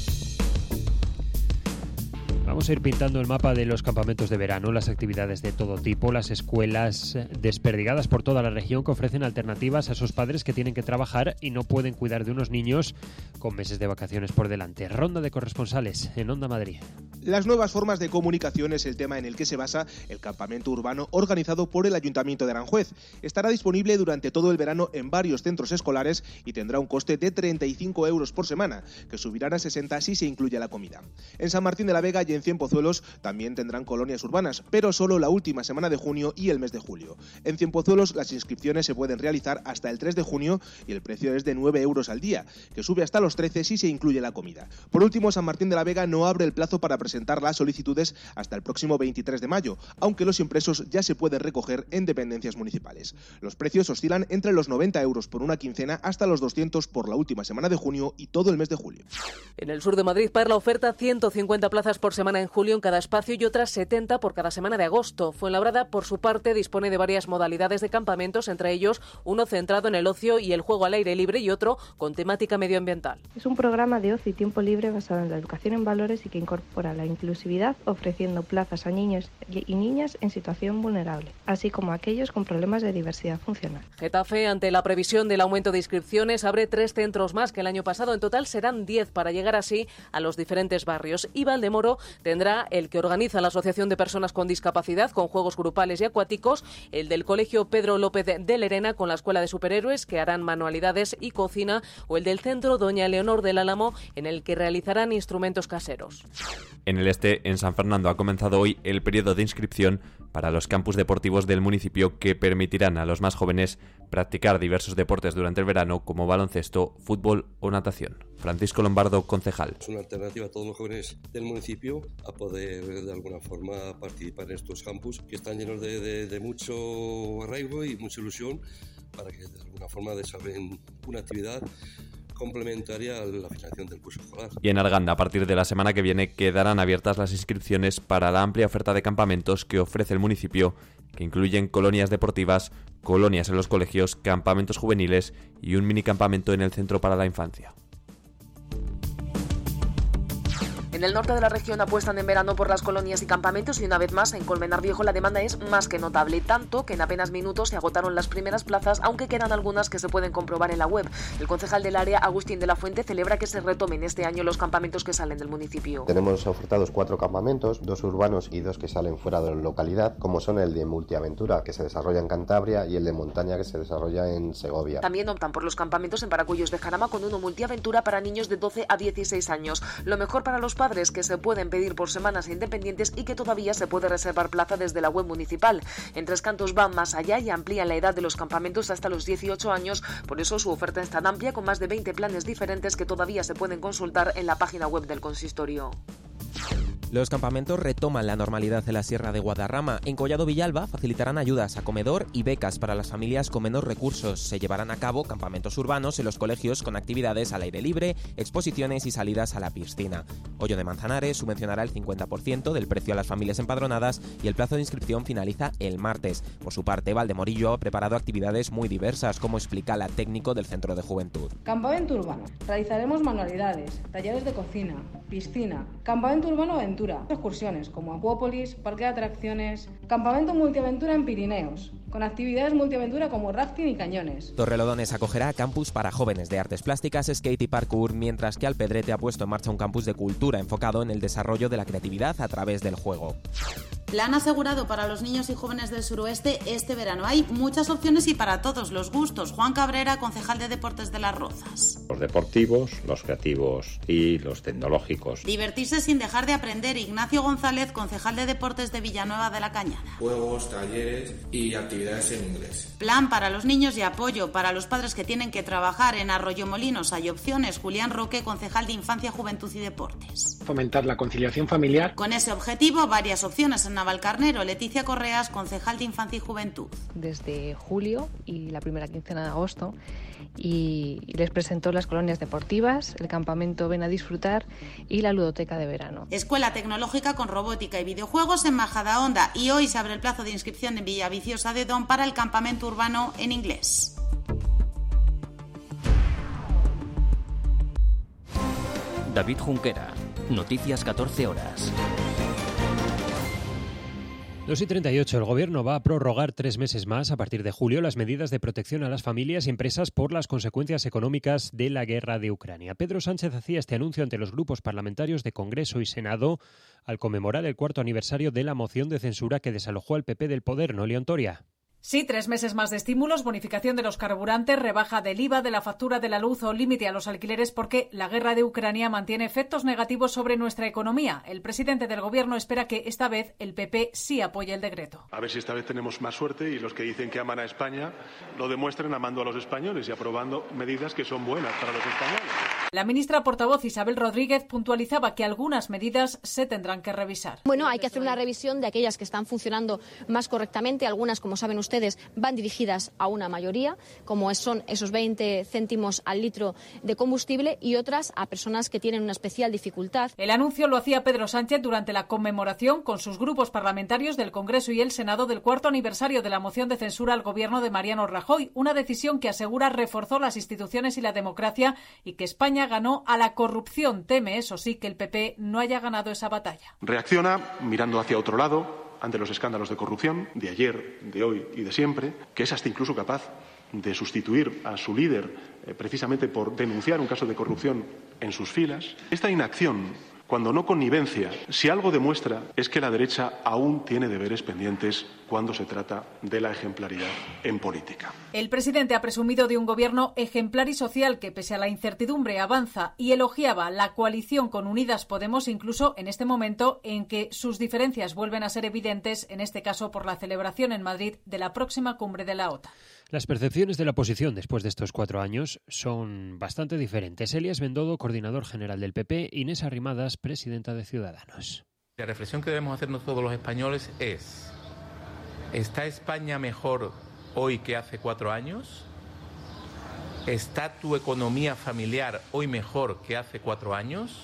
Vamos a ir pintando el mapa de los campamentos de verano, las actividades de todo tipo, las escuelas desperdigadas por toda la región que ofrecen alternativas a esos padres que tienen que trabajar y no pueden cuidar de unos niños con meses de vacaciones por delante. Ronda de corresponsales en Onda Madrid. Las nuevas formas de comunicación es el tema en el que se basa el campamento urbano organizado por el Ayuntamiento de Aranjuez. Estará disponible durante todo el verano en varios centros escolares y tendrá un coste de treinta y cinco euros por semana, que subirán a sesenta si se incluye la comida. En San Martín de la Vega y en Cienpozuelos también tendrán colonias urbanas, pero solo la última semana de junio y el mes de julio. En Cienpozuelos las inscripciones se pueden realizar hasta el tres de junio y el precio es de nueve euros al día, que sube hasta los trece si se incluye la comida. Por último, San Martín de la Vega no abre el plazo para presentar las solicitudes hasta el próximo veintitrés de mayo, aunque los impresos ya se pueden recoger en dependencias municipales. Los precios oscilan entre los noventa euros por una quincena hasta los doscientos por la última semana de junio y todo el mes de julio. En el sur de Madrid, para la oferta ciento cincuenta plazas por semana en julio en cada espacio y otras setenta por cada semana de agosto. Fuenlabrada, por su parte, dispone de varias modalidades de campamentos, entre ellos uno centrado en el ocio y el juego al aire libre y otro con temática medioambiental. Es un programa de ocio y tiempo libre basado en la educación en valores y que incorpora la inclusividad, ofreciendo plazas a niños y niñas en situación vulnerable, así como a aquellos con problemas de diversidad funcional. Getafe, ante la previsión del aumento de inscripciones, abre tres centros más que el año pasado. En total serán diez para llegar así a los diferentes barrios. Y Valdemoro tendrá el que organiza la Asociación de Personas con Discapacidad, con juegos grupales y acuáticos, el del Colegio Pedro López de Lerena, con la Escuela de Superhéroes, que harán manualidades y cocina, o el del Centro Doña Leonor del Álamo, en el que realizarán instrumentos caseros. En el este, en San Fernando, ha comenzado hoy el periodo de inscripción para los campus deportivos del municipio, que permitirán a los más jóvenes practicar diversos deportes durante el verano, como baloncesto, fútbol o natación. Francisco Lombardo, concejal. Es una alternativa a todos los jóvenes del municipio a poder de alguna forma participar en estos campus que están llenos de, de, de mucho arraigo y mucha ilusión para que de alguna forma desarrollen una actividad complementaria a la financiación del curso escolar. Y en Arganda, a partir de la semana que viene, quedarán abiertas las inscripciones para la amplia oferta de campamentos que ofrece el municipio, que incluyen colonias deportivas, colonias en los colegios, campamentos juveniles y un minicampamento en el Centro para la Infancia. En el norte de la región apuestan en verano por las colonias y campamentos y una vez más en Colmenar Viejo la demanda es más que notable, tanto que en apenas minutos se agotaron las primeras plazas, aunque quedan algunas que se pueden comprobar en la web. El concejal del área, Agustín de la Fuente, celebra que se retomen este año los campamentos que salen del municipio. Tenemos ofertados cuatro campamentos, dos urbanos y dos que salen fuera de la localidad, como son el de multiaventura, que se desarrolla en Cantabria, y el de montaña, que se desarrolla en Segovia. También optan por los campamentos en Paracuellos de Jarama, con uno multiaventura para niños de doce a dieciséis años. Lo mejor para los padres, que se pueden pedir por semanas independientes y que todavía se puede reservar plaza desde la web municipal. En Tres Cantos van más allá y amplían la edad de los campamentos hasta los dieciocho años, por eso su oferta es tan amplia, con más de veinte planes diferentes que todavía se pueden consultar en la página web del consistorio. Los campamentos retoman la normalidad en la Sierra de Guadarrama. En Collado Villalba facilitarán ayudas a comedor y becas para las familias con menos recursos. Se llevarán a cabo campamentos urbanos en los colegios con actividades al aire libre, exposiciones y salidas a la piscina. Hoyo de Manzanares subvencionará el cincuenta por ciento del precio a las familias empadronadas y el plazo de inscripción finaliza el martes. Por su parte, Valdemorillo ha preparado actividades muy diversas, como explica la técnico del Centro de Juventud. Campamento urbano. Realizaremos manualidades, talleres de cocina, piscina, campamento urbano aventura, excursiones como Acuópolis, parque de atracciones, campamento multiaventura en Pirineos, con actividades multiaventura como rafting y cañones. Torrelodones acogerá campus para jóvenes de artes plásticas, skate y parkour, mientras que Alpedrete ha puesto en marcha un campus de cultura enfocado en el desarrollo de la creatividad a través del juego. Plan asegurado para los niños y jóvenes del suroeste este verano. Hay muchas opciones y para todos los gustos. Juan Cabrera, concejal de Deportes de Las Rozas. Los deportivos, los creativos y los tecnológicos. Divertirse sin dejar de aprender. Ignacio González, concejal de Deportes de Villanueva de la Cañada. Juegos, talleres y actividades en inglés. Plan para los niños y apoyo para los padres que tienen que trabajar. En Arroyomolinos hay opciones. Julián Roque, concejal de Infancia, Juventud y Deportes. Fomentar la conciliación familiar. Con ese objetivo, varias opciones en Navalcarnero. Leticia Correas, concejal de Infancia y Juventud. Desde julio y la primera quincena de agosto, y les presentó las colonias deportivas, el campamento Ven a Disfrutar y la ludoteca de verano. Escuela tecnológica con robótica y videojuegos en Majadahonda, y hoy se abre el plazo de inscripción en Villaviciosa de Don para el campamento urbano en inglés. David Junquera, Noticias catorce horas. dos y treinta y ocho. El Gobierno va a prorrogar tres meses más, a partir de julio, las medidas de protección a las familias impresas por las consecuencias económicas de la guerra de Ucrania. Pedro Sánchez hacía este anuncio ante los grupos parlamentarios de Congreso y Senado al conmemorar el cuarto aniversario de la moción de censura que desalojó al P P del poder, Noelia Ontoria. Sí, tres meses más de estímulos, bonificación de los carburantes, rebaja del I V A, de la factura de la luz o límite a los alquileres porque la guerra de Ucrania mantiene efectos negativos sobre nuestra economía. El presidente del Gobierno espera que esta vez el P P sí apoye el decreto. A ver si esta vez tenemos más suerte y los que dicen que aman a España lo demuestren amando a los españoles y aprobando medidas que son buenas para los españoles. La ministra portavoz Isabel Rodríguez puntualizaba que algunas medidas se tendrán que revisar. Bueno, hay que hacer una revisión de aquellas que están funcionando más correctamente. Algunas, como saben ustedes, van dirigidas a una mayoría, como son esos veinte céntimos al litro de combustible, y otras a personas que tienen una especial dificultad. El anuncio lo hacía Pedro Sánchez durante la conmemoración con sus grupos parlamentarios del Congreso y el Senado del cuarto aniversario de la moción de censura al gobierno de Mariano Rajoy, una decisión que asegura reforzó las instituciones y la democracia y que España ganó a la corrupción. Teme, eso sí, que el P P no haya ganado esa batalla. Reacciona mirando hacia otro lado ante los escándalos de corrupción de ayer, de hoy y de siempre, que es hasta incluso capaz de sustituir a su líder eh, precisamente por denunciar un caso de corrupción en sus filas. Esta inacción, cuando no connivencia, si algo demuestra es que la derecha aún tiene deberes pendientes cuando se trata de la ejemplaridad en política. El presidente ha presumido de un gobierno ejemplar y social que, pese a la incertidumbre, avanza y elogiaba la coalición con Unidas Podemos, incluso en este momento en que sus diferencias vuelven a ser evidentes, en este caso por la celebración en Madrid de la próxima cumbre de la OTAN. Las percepciones de la oposición después de estos cuatro años son bastante diferentes. Elías Bendodo, coordinador general del P P, Inés Arrimadas, presidenta de Ciudadanos. La reflexión que debemos hacernos todos los españoles es: ¿está España mejor hoy que hace cuatro años? ¿Está tu economía familiar hoy mejor que hace cuatro años?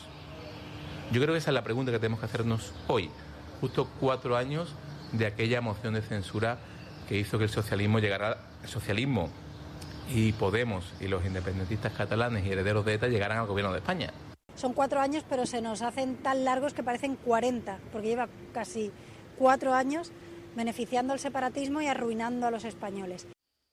Yo creo que esa es la pregunta que tenemos que hacernos hoy, justo cuatro años de aquella moción de censura que hizo que el socialismo llegara, el socialismo y Podemos y los independentistas catalanes y herederos de ETA llegaran al gobierno de España. Son cuatro años, pero se nos hacen tan largos que parecen cuarenta, porque lleva casi cuatro años beneficiando al separatismo y arruinando a los españoles.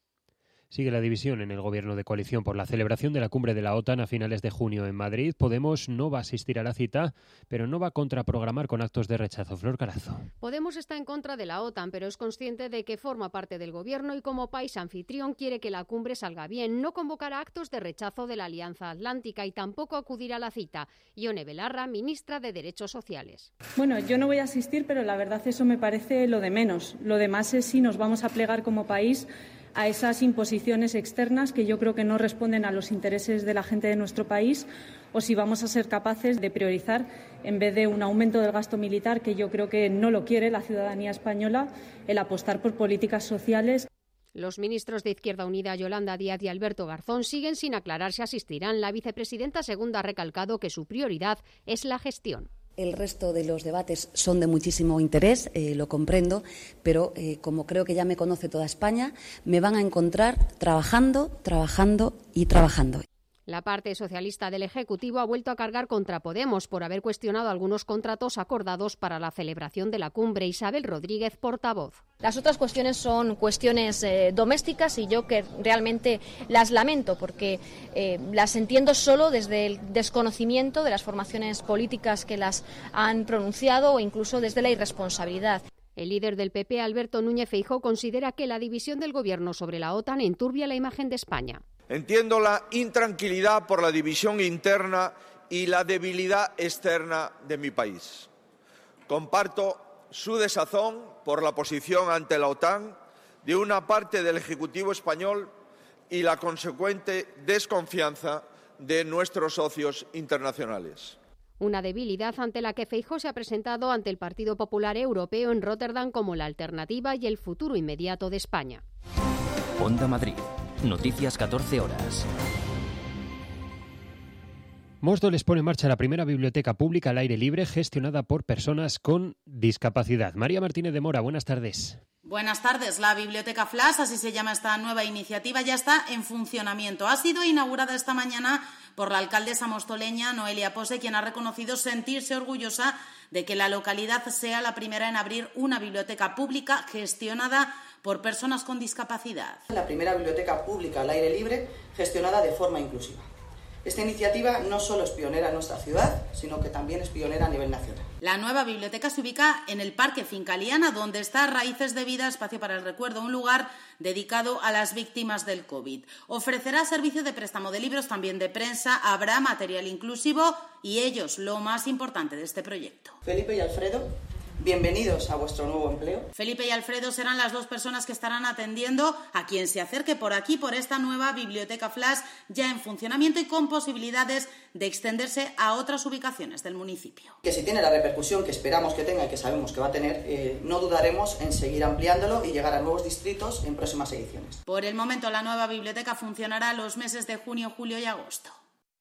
Sigue la división en el gobierno de coalición por la celebración de la cumbre de la OTAN a finales de junio en Madrid. Podemos no va a asistir a la cita, pero no va a contraprogramar con actos de rechazo. Flor Carazo. Podemos está en contra de la OTAN, pero es consciente de que forma parte del gobierno y como país anfitrión quiere que la cumbre salga bien. No convocará actos de rechazo de la Alianza Atlántica y tampoco acudirá a la cita. Ione Belarra, ministra de Derechos Sociales. Bueno, yo no voy a asistir, pero la verdad eso me parece lo de menos. Lo demás es si nos vamos a plegar como país a esas imposiciones externas que yo creo que no responden a los intereses de la gente de nuestro país, o si vamos a ser capaces de priorizar, en vez de un aumento del gasto militar, que yo creo que no lo quiere la ciudadanía española, el apostar por políticas sociales. Los ministros de Izquierda Unida, Yolanda Díaz y Alberto Garzón, siguen sin aclarar si asistirán. La vicepresidenta segunda ha recalcado que su prioridad es la gestión. El resto de los debates son de muchísimo interés, eh, lo comprendo, pero eh, como creo que ya me conoce toda España, me van a encontrar trabajando, trabajando y trabajando. La parte socialista del Ejecutivo ha vuelto a cargar contra Podemos por haber cuestionado algunos contratos acordados para la celebración de la cumbre. Isabel Rodríguez, portavoz. Las otras cuestiones son cuestiones eh, domésticas y yo que realmente las lamento porque eh, las entiendo solo desde el desconocimiento de las formaciones políticas que las han pronunciado o incluso desde la irresponsabilidad. El líder del P P, Alberto Núñez Feijóo, considera que la división del Gobierno sobre la OTAN enturbia la imagen de España. Entiendo la intranquilidad por la división interna y la debilidad externa de mi país. Comparto su desazón por la posición ante la OTAN de una parte del Ejecutivo español y la consecuente desconfianza de nuestros socios internacionales. Una debilidad ante la que Feijóo se ha presentado ante el Partido Popular Europeo en Róterdam como la alternativa y el futuro inmediato de España. Onda Madrid. Noticias catorce horas. Móstoles pone en marcha la primera biblioteca pública al aire libre gestionada por personas con discapacidad. María Martínez de Mora, buenas tardes. Buenas tardes. La Biblioteca Flash, así se llama esta nueva iniciativa, ya está en funcionamiento. Ha sido inaugurada esta mañana por la alcaldesa mostoleña Noelia Pose, quien ha reconocido sentirse orgullosa de que la localidad sea la primera en abrir una biblioteca pública gestionada por personas con discapacidad. La primera biblioteca pública al aire libre gestionada de forma inclusiva. Esta iniciativa no solo es pionera en nuestra ciudad, sino que también es pionera a nivel nacional. La nueva biblioteca se ubica en el Parque Finca Liana, donde está Raíces de Vida, Espacio para el Recuerdo, un lugar dedicado a las víctimas del COVID. Ofrecerá servicio de préstamo de libros, también de prensa, habrá material inclusivo y ellos, lo más importante de este proyecto. Felipe y Alfredo, bienvenidos a vuestro nuevo empleo. Felipe y Alfredo serán las dos personas que estarán atendiendo a quien se acerque por aquí, por esta nueva biblioteca Flash ya en funcionamiento y con posibilidades de extenderse a otras ubicaciones del municipio. Que si tiene la repercusión que esperamos que tenga y que sabemos que va a tener, eh, no dudaremos en seguir ampliándolo y llegar a nuevos distritos en próximas ediciones. Por el momento, la nueva biblioteca funcionará los meses de junio, julio y agosto.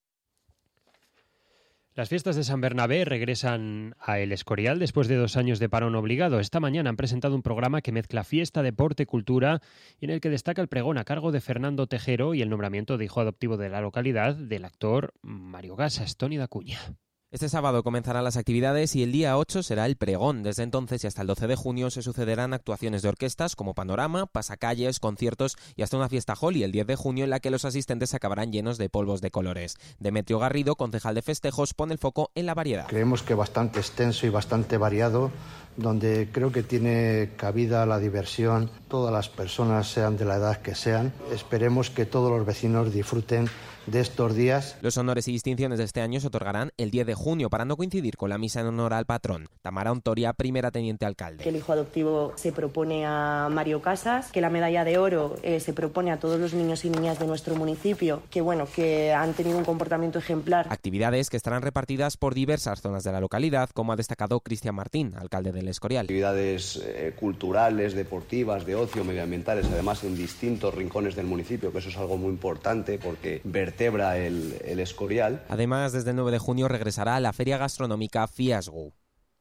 Las fiestas de San Bernabé regresan a El Escorial después de dos años de parón obligado. Esta mañana han presentado un programa que mezcla fiesta, deporte, cultura y en el que destaca el pregón a cargo de Fernando Tejero y el nombramiento de hijo adoptivo de la localidad del actor Mario Gasas, Toni Dacuña. Este sábado comenzarán las actividades y el día ocho será el pregón. Desde entonces y hasta el doce de junio se sucederán actuaciones de orquestas como Panorama, pasacalles, conciertos y hasta una fiesta Holly el diez de junio en la que los asistentes acabarán llenos de polvos de colores. Demetrio Garrido, concejal de festejos, pone el foco en la variedad. Creemos que bastante extenso y bastante variado, donde creo que tiene cabida la diversión, todas las personas sean de la edad que sean. Esperemos que todos los vecinos disfruten de estos días. Los honores y distinciones de este año se otorgarán el diez de junio para no coincidir con la misa en honor al patrón. Tamara Ontoria, primera teniente alcalde. Que el hijo adoptivo se propone a Mario Casas, que la medalla de oro eh, se propone a todos los niños y niñas de nuestro municipio, que bueno, que han tenido un comportamiento ejemplar. Actividades que estarán repartidas por diversas zonas de la localidad, como ha destacado Cristian Martín, alcalde del Escorial. Actividades eh, culturales, deportivas, de ocio, medioambientales, además en distintos rincones del municipio, que eso es algo muy importante porque vertebra el, el Escorial. Además, desde el nueve de junio regresará a la feria gastronómica Fiasgo.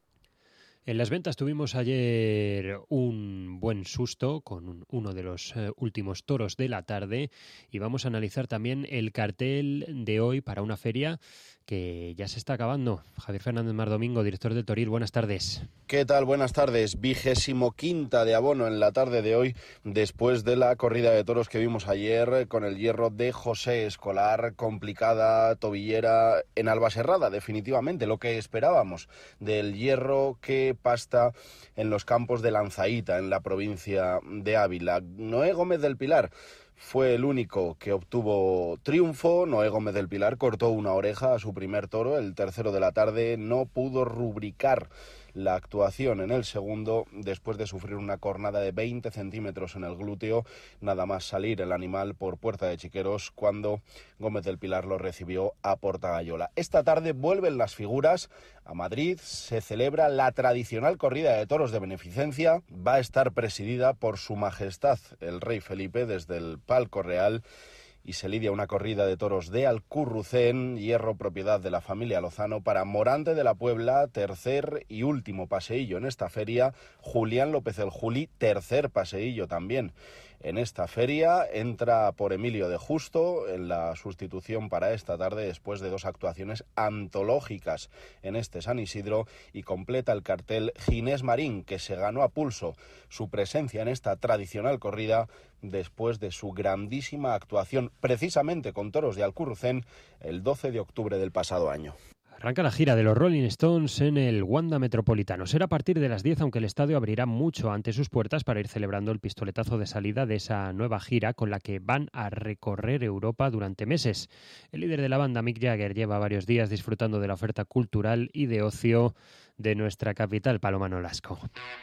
En las ventas tuvimos ayer un buen susto con uno de los eh, últimos toros de la tarde y vamos a analizar también el cartel de hoy para una feria que ya se está acabando. Javier Fernández Mardomingo, director del Toril, buenas tardes. ¿Qué tal? Buenas tardes. Vigésimo quinta de abono en la tarde de hoy, después de la corrida de toros que vimos ayer con el hierro de José Escolar, complicada, tobillera, en Albaserrada, definitivamente, lo que esperábamos del hierro que pasta en los campos de Lanzaíta, en la provincia de Ávila. Noé Gómez del Pilar fue el único que obtuvo triunfo. Noé Gómez del Pilar cortó una oreja a su primer toro, el tercero de la tarde, no pudo rubricar la actuación en el segundo después de sufrir una cornada de veinte centímetros en el glúteo, nada más salir el animal por Puerta de Chiqueros cuando Gómez del Pilar lo recibió a Portagayola. Esta tarde vuelven las figuras a Madrid, se celebra la tradicional corrida de toros de beneficencia, va a estar presidida por Su Majestad el Rey Felipe desde el Palco Real y se lidia una corrida de toros de Alcurrucén, hierro propiedad de la familia Lozano, para Morante de la Puebla, tercer y último paseillo en esta feria. Julián López el Juli, tercer paseillo también en esta feria. Entra por Emilio de Justo en la sustitución para esta tarde después de dos actuaciones antológicas en este San Isidro y completa el cartel Ginés Marín, que se ganó a pulso su presencia en esta tradicional corrida después de su grandísima actuación precisamente con toros de Alcurrucén el doce de octubre del pasado año. Arranca la gira de los Rolling Stones en el Wanda Metropolitano. Será a partir de las diez, aunque el estadio abrirá mucho ante sus puertas para ir celebrando el pistoletazo de salida de esa nueva gira con la que van a recorrer Europa durante meses. El líder de la banda, Mick Jagger, lleva varios días disfrutando de la oferta cultural y de ocio de nuestra capital, Paloma Nolasco.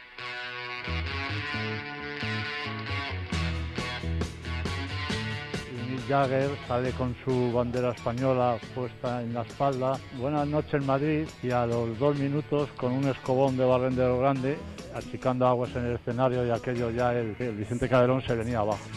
Jagger sale con su bandera española puesta en la espalda. Buenas noches Madrid, y a los dos minutos con un escobón de barrendero grande achicando aguas en el escenario y aquello ya el, el Vicente Calderón se venía abajo.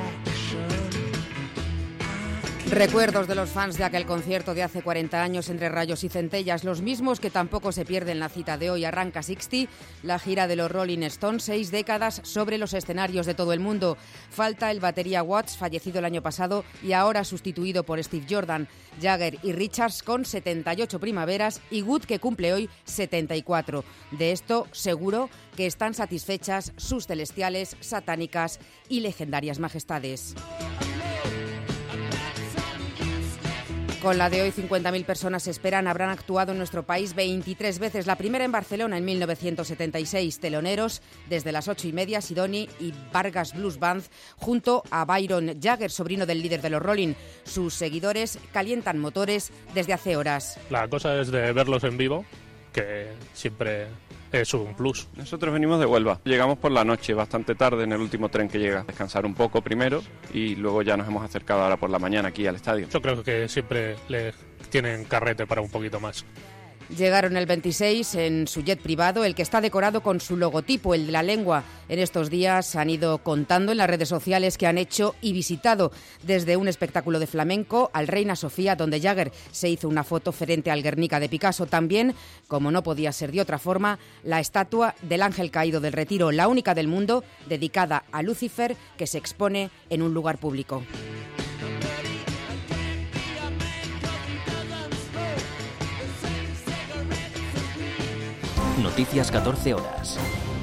Recuerdos de los fans de aquel concierto de hace cuarenta años entre rayos y centellas, los mismos que tampoco se pierden la cita de hoy. Arranca sesenta, la gira de los Rolling Stones, seis décadas sobre los escenarios de todo el mundo. Falta el batería Watts, fallecido el año pasado y ahora sustituido por Steve Jordan. Jagger y Richards con setenta y ocho primaveras y Wood, que cumple hoy setenta y cuatro. De esto seguro que están satisfechas sus celestiales, satánicas y legendarias majestades. Con la de hoy, cincuenta mil personas esperan habrán actuado en nuestro país veintitrés veces. La primera en Barcelona en mil novecientos setenta y seis. Teloneros desde las ocho y media, Sidoni y Vargas Blues Band, junto a Byron Jagger, sobrino del líder de los Rolling. Sus seguidores calientan motores desde hace horas. La cosa es de verlos en vivo, que siempre es un plus. Nosotros venimos de Huelva. Llegamos por la noche, bastante tarde, en el último tren que llega. Descansar un poco primero y luego ya nos hemos acercado ahora por la mañana aquí al estadio. Yo creo que siempre le tienen carrete para un poquito más. Llegaron el veintiséis en su jet privado, el que está decorado con su logotipo, el de la lengua. En estos días han ido contando en las redes sociales que han hecho y visitado, desde un espectáculo de flamenco al Reina Sofía, donde Jagger se hizo una foto frente al Guernica de Picasso. También, como no podía ser de otra forma, la estatua del Ángel Caído del Retiro, la única del mundo dedicada a Lucifer, que se expone en un lugar público. Noticias catorce horas.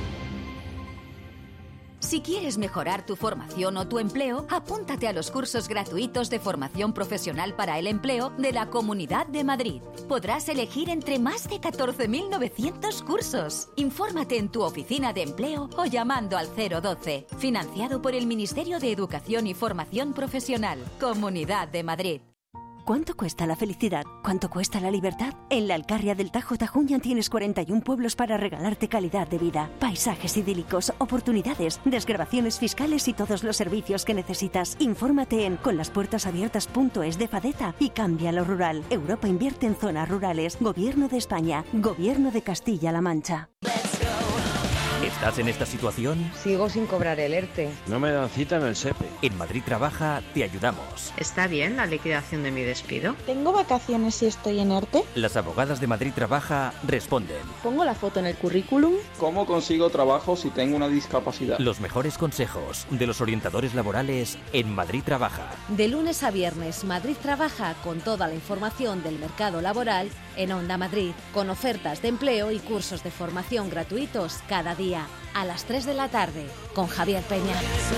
Si quieres mejorar tu formación o tu empleo, apúntate a los cursos gratuitos de formación profesional para el empleo de la Comunidad de Madrid. Podrás elegir entre más de catorce mil novecientos cursos. Infórmate en tu oficina de empleo o llamando al cero doce. Financiado por el Ministerio de Educación y Formación Profesional. Comunidad de Madrid. ¿Cuánto cuesta la felicidad? ¿Cuánto cuesta la libertad? En la Alcarria del Tajo Tajuña tienes cuarenta y un pueblos para regalarte calidad de vida, paisajes idílicos, oportunidades, desgravaciones fiscales y todos los servicios que necesitas. Infórmate en conlaspuertasabiertas punto es de Fadeta y cambia lo rural. Europa invierte en zonas rurales. Gobierno de España. Gobierno de Castilla-La Mancha. ¿Estás en esta situación? Sigo sin cobrar el ERTE. No me dan cita en el SEPE. En Madrid Trabaja te ayudamos. ¿Está bien la liquidación de mi despido? ¿Tengo vacaciones si estoy en ERTE? Las abogadas de Madrid Trabaja responden. ¿Pongo la foto en el currículum? ¿Cómo consigo trabajo si tengo una discapacidad? Los mejores consejos de los orientadores laborales en Madrid Trabaja. De lunes a viernes, Madrid Trabaja con toda la información del mercado laboral en Onda Madrid, con ofertas de empleo y cursos de formación gratuitos cada día, a las tres de la tarde, con Javier Peña.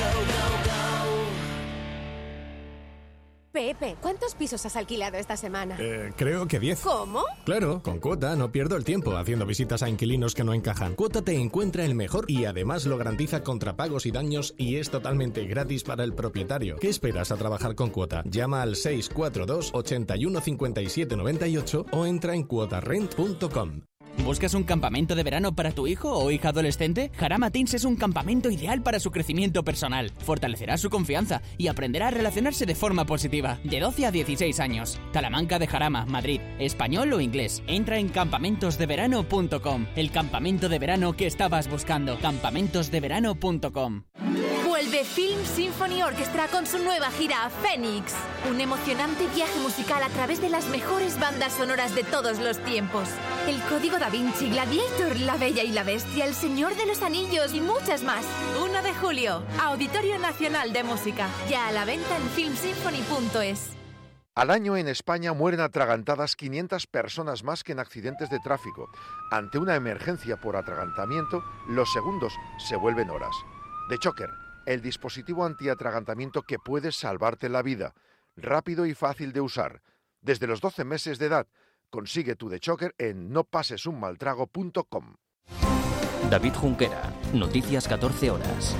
Pepe, ¿cuántos pisos has alquilado esta semana? Eh, creo que diez. ¿Cómo? Claro, con Cuota no pierdo el tiempo haciendo visitas a inquilinos que no encajan. Cuota te encuentra el mejor y además lo garantiza contra pagos y daños y es totalmente gratis para el propietario. ¿Qué esperas a trabajar con Cuota? Llama al seis cuatro dos, ocho uno, cinco siete nueve ocho o entra en cuota rent punto com. ¿Buscas un campamento de verano para tu hijo o hija adolescente? Jarama Teens es un campamento ideal para su crecimiento personal. Fortalecerá su confianza y aprenderá a relacionarse de forma positiva. De doce a dieciséis años. Talamanca de Jarama, Madrid. Español o inglés. Entra en campamentos de verano punto com. El campamento de verano que estabas buscando. campamentos de verano punto com. Vuelve Film Symphony Orchestra con su nueva gira Phoenix. Un emocionante viaje musical a través de las mejores bandas sonoras de todos los tiempos. El Código Da Vinci, Gladiator, La Bella y la Bestia, El Señor de los Anillos y muchas más. uno de julio, Auditorio Nacional de Música. Ya a la venta en film symphony punto es. Al año en España mueren atragantadas quinientas personas más que en accidentes de tráfico. Ante una emergencia por atragantamiento, los segundos se vuelven horas. The Choker, el dispositivo antiatragantamiento que puede salvarte la vida. Rápido y fácil de usar. Desde los doce meses de edad, consigue tu The Choker en no pases un mal trago punto com. David Junquera, Noticias catorce horas.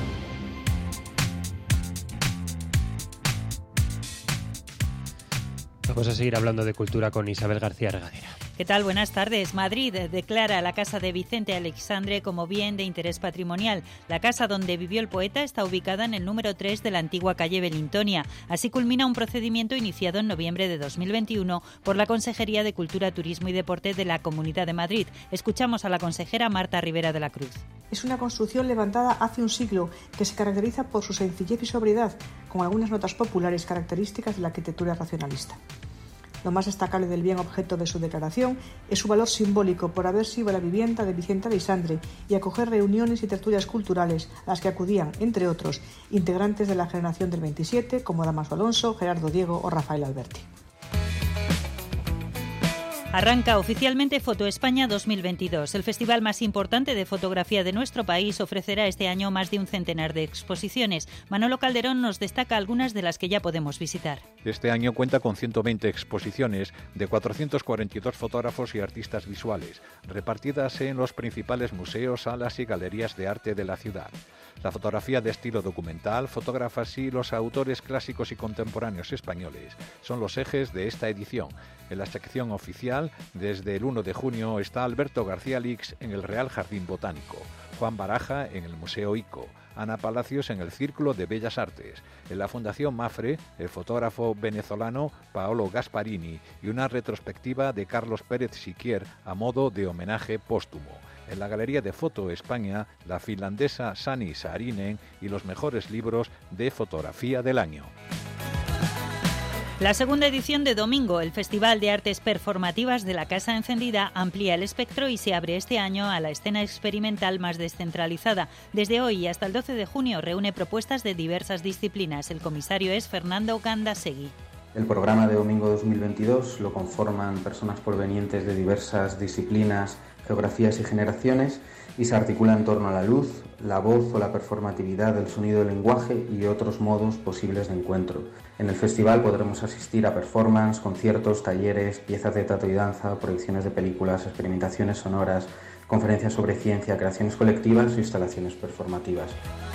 Vamos a seguir hablando de cultura con Isabel García Regadera. ¿Qué tal? Buenas tardes. Madrid declara la casa de Vicente Aleixandre como bien de interés patrimonial. La casa donde vivió el poeta está ubicada en el número tres de la antigua calle Belintonia. Así culmina un procedimiento iniciado en noviembre de dos mil veintiuno por la Consejería de Cultura, Turismo y Deporte de la Comunidad de Madrid. Escuchamos a la consejera Marta Rivera de la Cruz. Es una construcción levantada hace un siglo que se caracteriza por su sencillez y sobriedad, con algunas notas populares características de la arquitectura racionalista. Lo más destacable del bien objeto de su declaración es su valor simbólico por haber sido la vivienda de Vicente Aleixandre y acoger reuniones y tertulias culturales a las que acudían, entre otros, integrantes de la generación del veintisiete como Dámaso Alonso, Gerardo Diego o Rafael Alberti. Arranca oficialmente Foto España dos mil veintidós. El festival más importante de fotografía de nuestro país ofrecerá este año más de un centenar de exposiciones. Manolo Calderón nos destaca algunas de las que ya podemos visitar. Este año cuenta con ciento veinte exposiciones de cuatrocientos cuarenta y dos fotógrafos y artistas visuales, repartidas en los principales museos, salas y galerías de arte de la ciudad. La fotografía de estilo documental, fotógrafas y los autores clásicos y contemporáneos españoles son los ejes de esta edición. En la sección oficial, desde el uno de junio, está Alberto García Lix en el Real Jardín Botánico, Juan Baraja en el Museo Ico, Ana Palacios en el Círculo de Bellas Artes, en la Fundación Mafre, el fotógrafo venezolano Paolo Gasparini y una retrospectiva de Carlos Pérez Siquier a modo de homenaje póstumo. En la Galería de Foto España, la finlandesa Sani Saarinen y los mejores libros de fotografía del año. La segunda edición de Domingo, el Festival de Artes Performativas de la Casa Encendida, amplía el espectro y se abre este año a la escena experimental más descentralizada. Desde hoy hasta el doce de junio reúne propuestas de diversas disciplinas. El comisario es Fernando Gandasegui. El programa de Domingo dos mil veintidós lo conforman personas provenientes de diversas disciplinas, geografías y generaciones y se articula en torno a la luz, la voz o la performatividad del sonido del lenguaje y otros modos posibles de encuentro. En el festival podremos asistir a performance, conciertos, talleres, piezas de teatro y danza, proyecciones de películas, experimentaciones sonoras, conferencias sobre ciencia, creaciones colectivas e instalaciones performativas.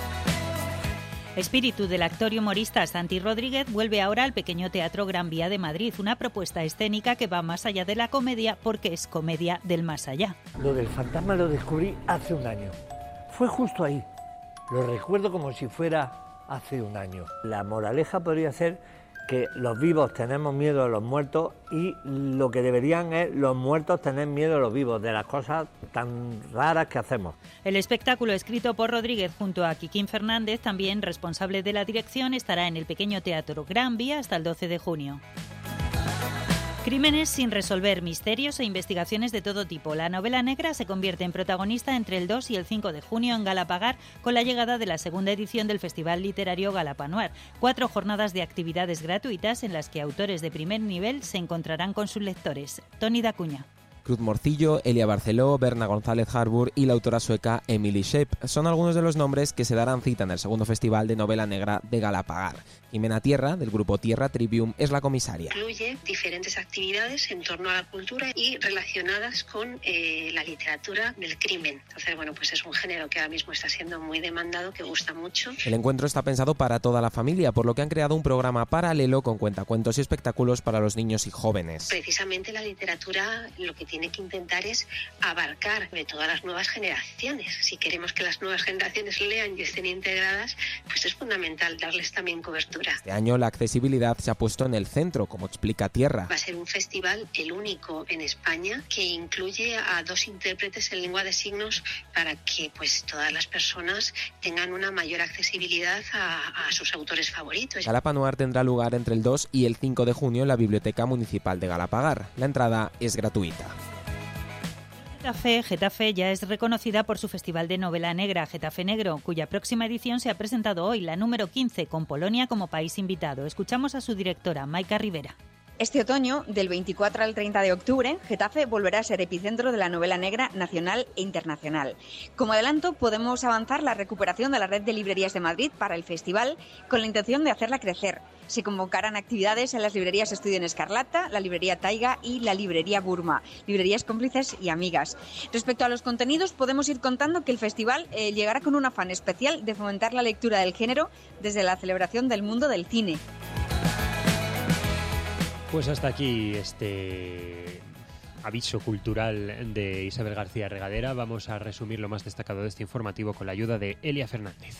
Espíritu del actor y humorista Santi Rodríguez vuelve ahora al Pequeño Teatro Gran Vía de Madrid, una propuesta escénica que va más allá de la comedia porque es comedia del más allá. Lo del fantasma lo descubrí hace un año. Fue justo ahí. Lo recuerdo como si fuera hace un año. La moraleja podría ser que los vivos tenemos miedo a los muertos y lo que deberían es los muertos tener miedo a los vivos, de las cosas tan raras que hacemos. El espectáculo, escrito por Rodríguez junto a Quiquín Fernández, también responsable de la dirección, estará en el Pequeño Teatro Gran Vía hasta el doce de junio. Crímenes sin resolver, misterios e investigaciones de todo tipo. La novela negra se convierte en protagonista entre el dos y el cinco de junio en Galapagar con la llegada de la segunda edición del Festival Literario Galapanuar. Cuatro jornadas de actividades gratuitas en las que autores de primer nivel se encontrarán con sus lectores. Toni Dacuña. Cruz Morcillo, Elia Barceló, Berna González Harbour y la autora sueca Emily Shape son algunos de los nombres que se darán cita en el segundo Festival de Novela Negra de Galapagar. Jimena Tierra, del grupo Tierra Trivium, es la comisaria. Incluye diferentes actividades en torno a la cultura y relacionadas con eh, la literatura del crimen. Entonces, bueno, pues es un género que ahora mismo está siendo muy demandado, que gusta mucho. El encuentro está pensado para toda la familia, por lo que han creado un programa paralelo con cuentacuentos y espectáculos para los niños y jóvenes. Precisamente la literatura lo que tiene que intentar es abarcar de todas las nuevas generaciones. Si queremos que las nuevas generaciones lean y estén integradas, pues es fundamental darles también cobertura. Este año la accesibilidad se ha puesto en el centro, como explica Tierra. Va a ser un festival, el único en España, que incluye a dos intérpretes en lengua de signos para que pues todas las personas tengan una mayor accesibilidad a, a sus autores favoritos. Galapanuar tendrá lugar entre el dos y el cinco de junio en la Biblioteca Municipal de Galapagar. La entrada es gratuita. Getafe, Getafe ya es reconocida por su Festival de Novela Negra, Getafe Negro, cuya próxima edición se ha presentado hoy, la número quince, con Polonia como país invitado. Escuchamos a su directora, Maika Rivera. Este otoño, del veinticuatro al treinta de octubre, Getafe volverá a ser epicentro de la novela negra nacional e internacional. Como adelanto, podemos avanzar la recuperación de la red de librerías de Madrid para el festival con la intención de hacerla crecer. Se convocarán actividades en las librerías Estudio en Escarlata, la librería Taiga y la librería Burma, librerías cómplices y amigas. Respecto a los contenidos, podemos ir contando que el festival eh, llegará con un afán especial de fomentar la lectura del género desde la celebración del mundo del cine. Pues hasta aquí este aviso cultural de Isabel García Regadera. Vamos a resumir lo más destacado de este informativo con la ayuda de Elia Fernández.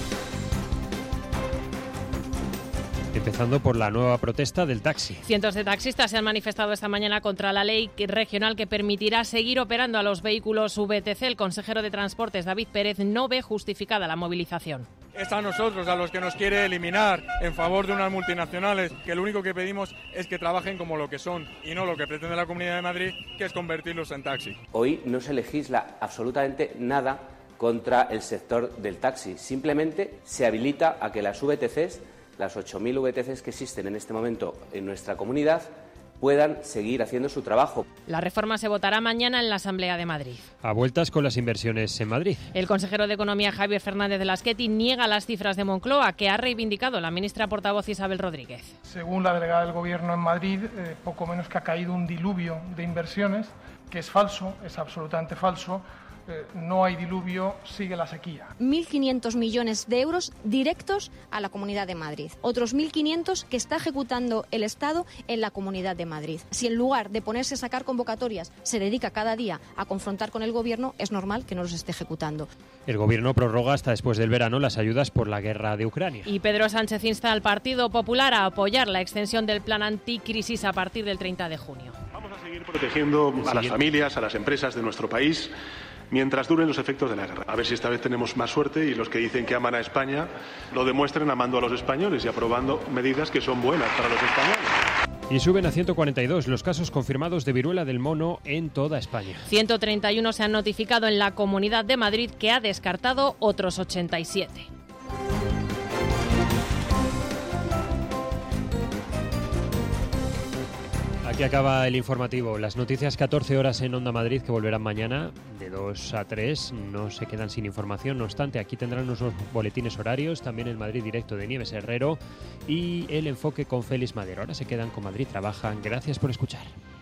Empezando por la nueva protesta del taxi. Cientos de taxistas se han manifestado esta mañana contra la ley regional que permitirá seguir operando a los vehículos V T C. El consejero de Transportes, David Pérez, no ve justificada la movilización. Es a nosotros a los que nos quiere eliminar en favor de unas multinacionales que lo único que pedimos es que trabajen como lo que son y no lo que pretende la Comunidad de Madrid, que es convertirlos en taxi. Hoy no se legisla absolutamente nada contra el sector del taxi. Simplemente se habilita a que las V T Cs, las ocho mil V T Cs que existen en este momento en nuestra comunidad, puedan seguir haciendo su trabajo. La reforma se votará mañana en la Asamblea de Madrid. A vueltas con las inversiones en Madrid. El consejero de Economía, Javier Fernández de Lasqueti, niega las cifras de Moncloa que ha reivindicado la ministra portavoz Isabel Rodríguez. Según la delegada del Gobierno en Madrid, eh, poco menos que ha caído un diluvio de inversiones, que es falso, es absolutamente falso. Eh, no hay diluvio, sigue la sequía. mil quinientos millones de euros directos a la Comunidad de Madrid. Otros mil quinientos que está ejecutando el Estado en la Comunidad de Madrid. Si en lugar de ponerse a sacar convocatorias se dedica cada día a confrontar con el Gobierno, es normal que no los esté ejecutando. El Gobierno prorroga hasta después del verano las ayudas por la guerra de Ucrania. Y Pedro Sánchez insta al Partido Popular a apoyar la extensión del plan anticrisis a partir del treinta de junio. Vamos a seguir protegiendo a las familias, a las empresas de nuestro país, mientras duren los efectos de la guerra. A ver si esta vez tenemos más suerte y los que dicen que aman a España lo demuestren amando a los españoles y aprobando medidas que son buenas para los españoles. Y suben a ciento cuarenta y dos los casos confirmados de viruela del mono en toda España. ciento treinta y uno se han notificado en la Comunidad de Madrid, que ha descartado otros ochenta y siete. Aquí acaba el informativo. Las noticias catorce horas en Onda Madrid, que volverán mañana de dos a tres. No se quedan sin información. No obstante, aquí tendrán unos boletines horarios, también el Madrid Directo de Nieves Herrero y el enfoque con Félix Madero. Ahora se quedan con Madrid Trabaja. Gracias por escuchar.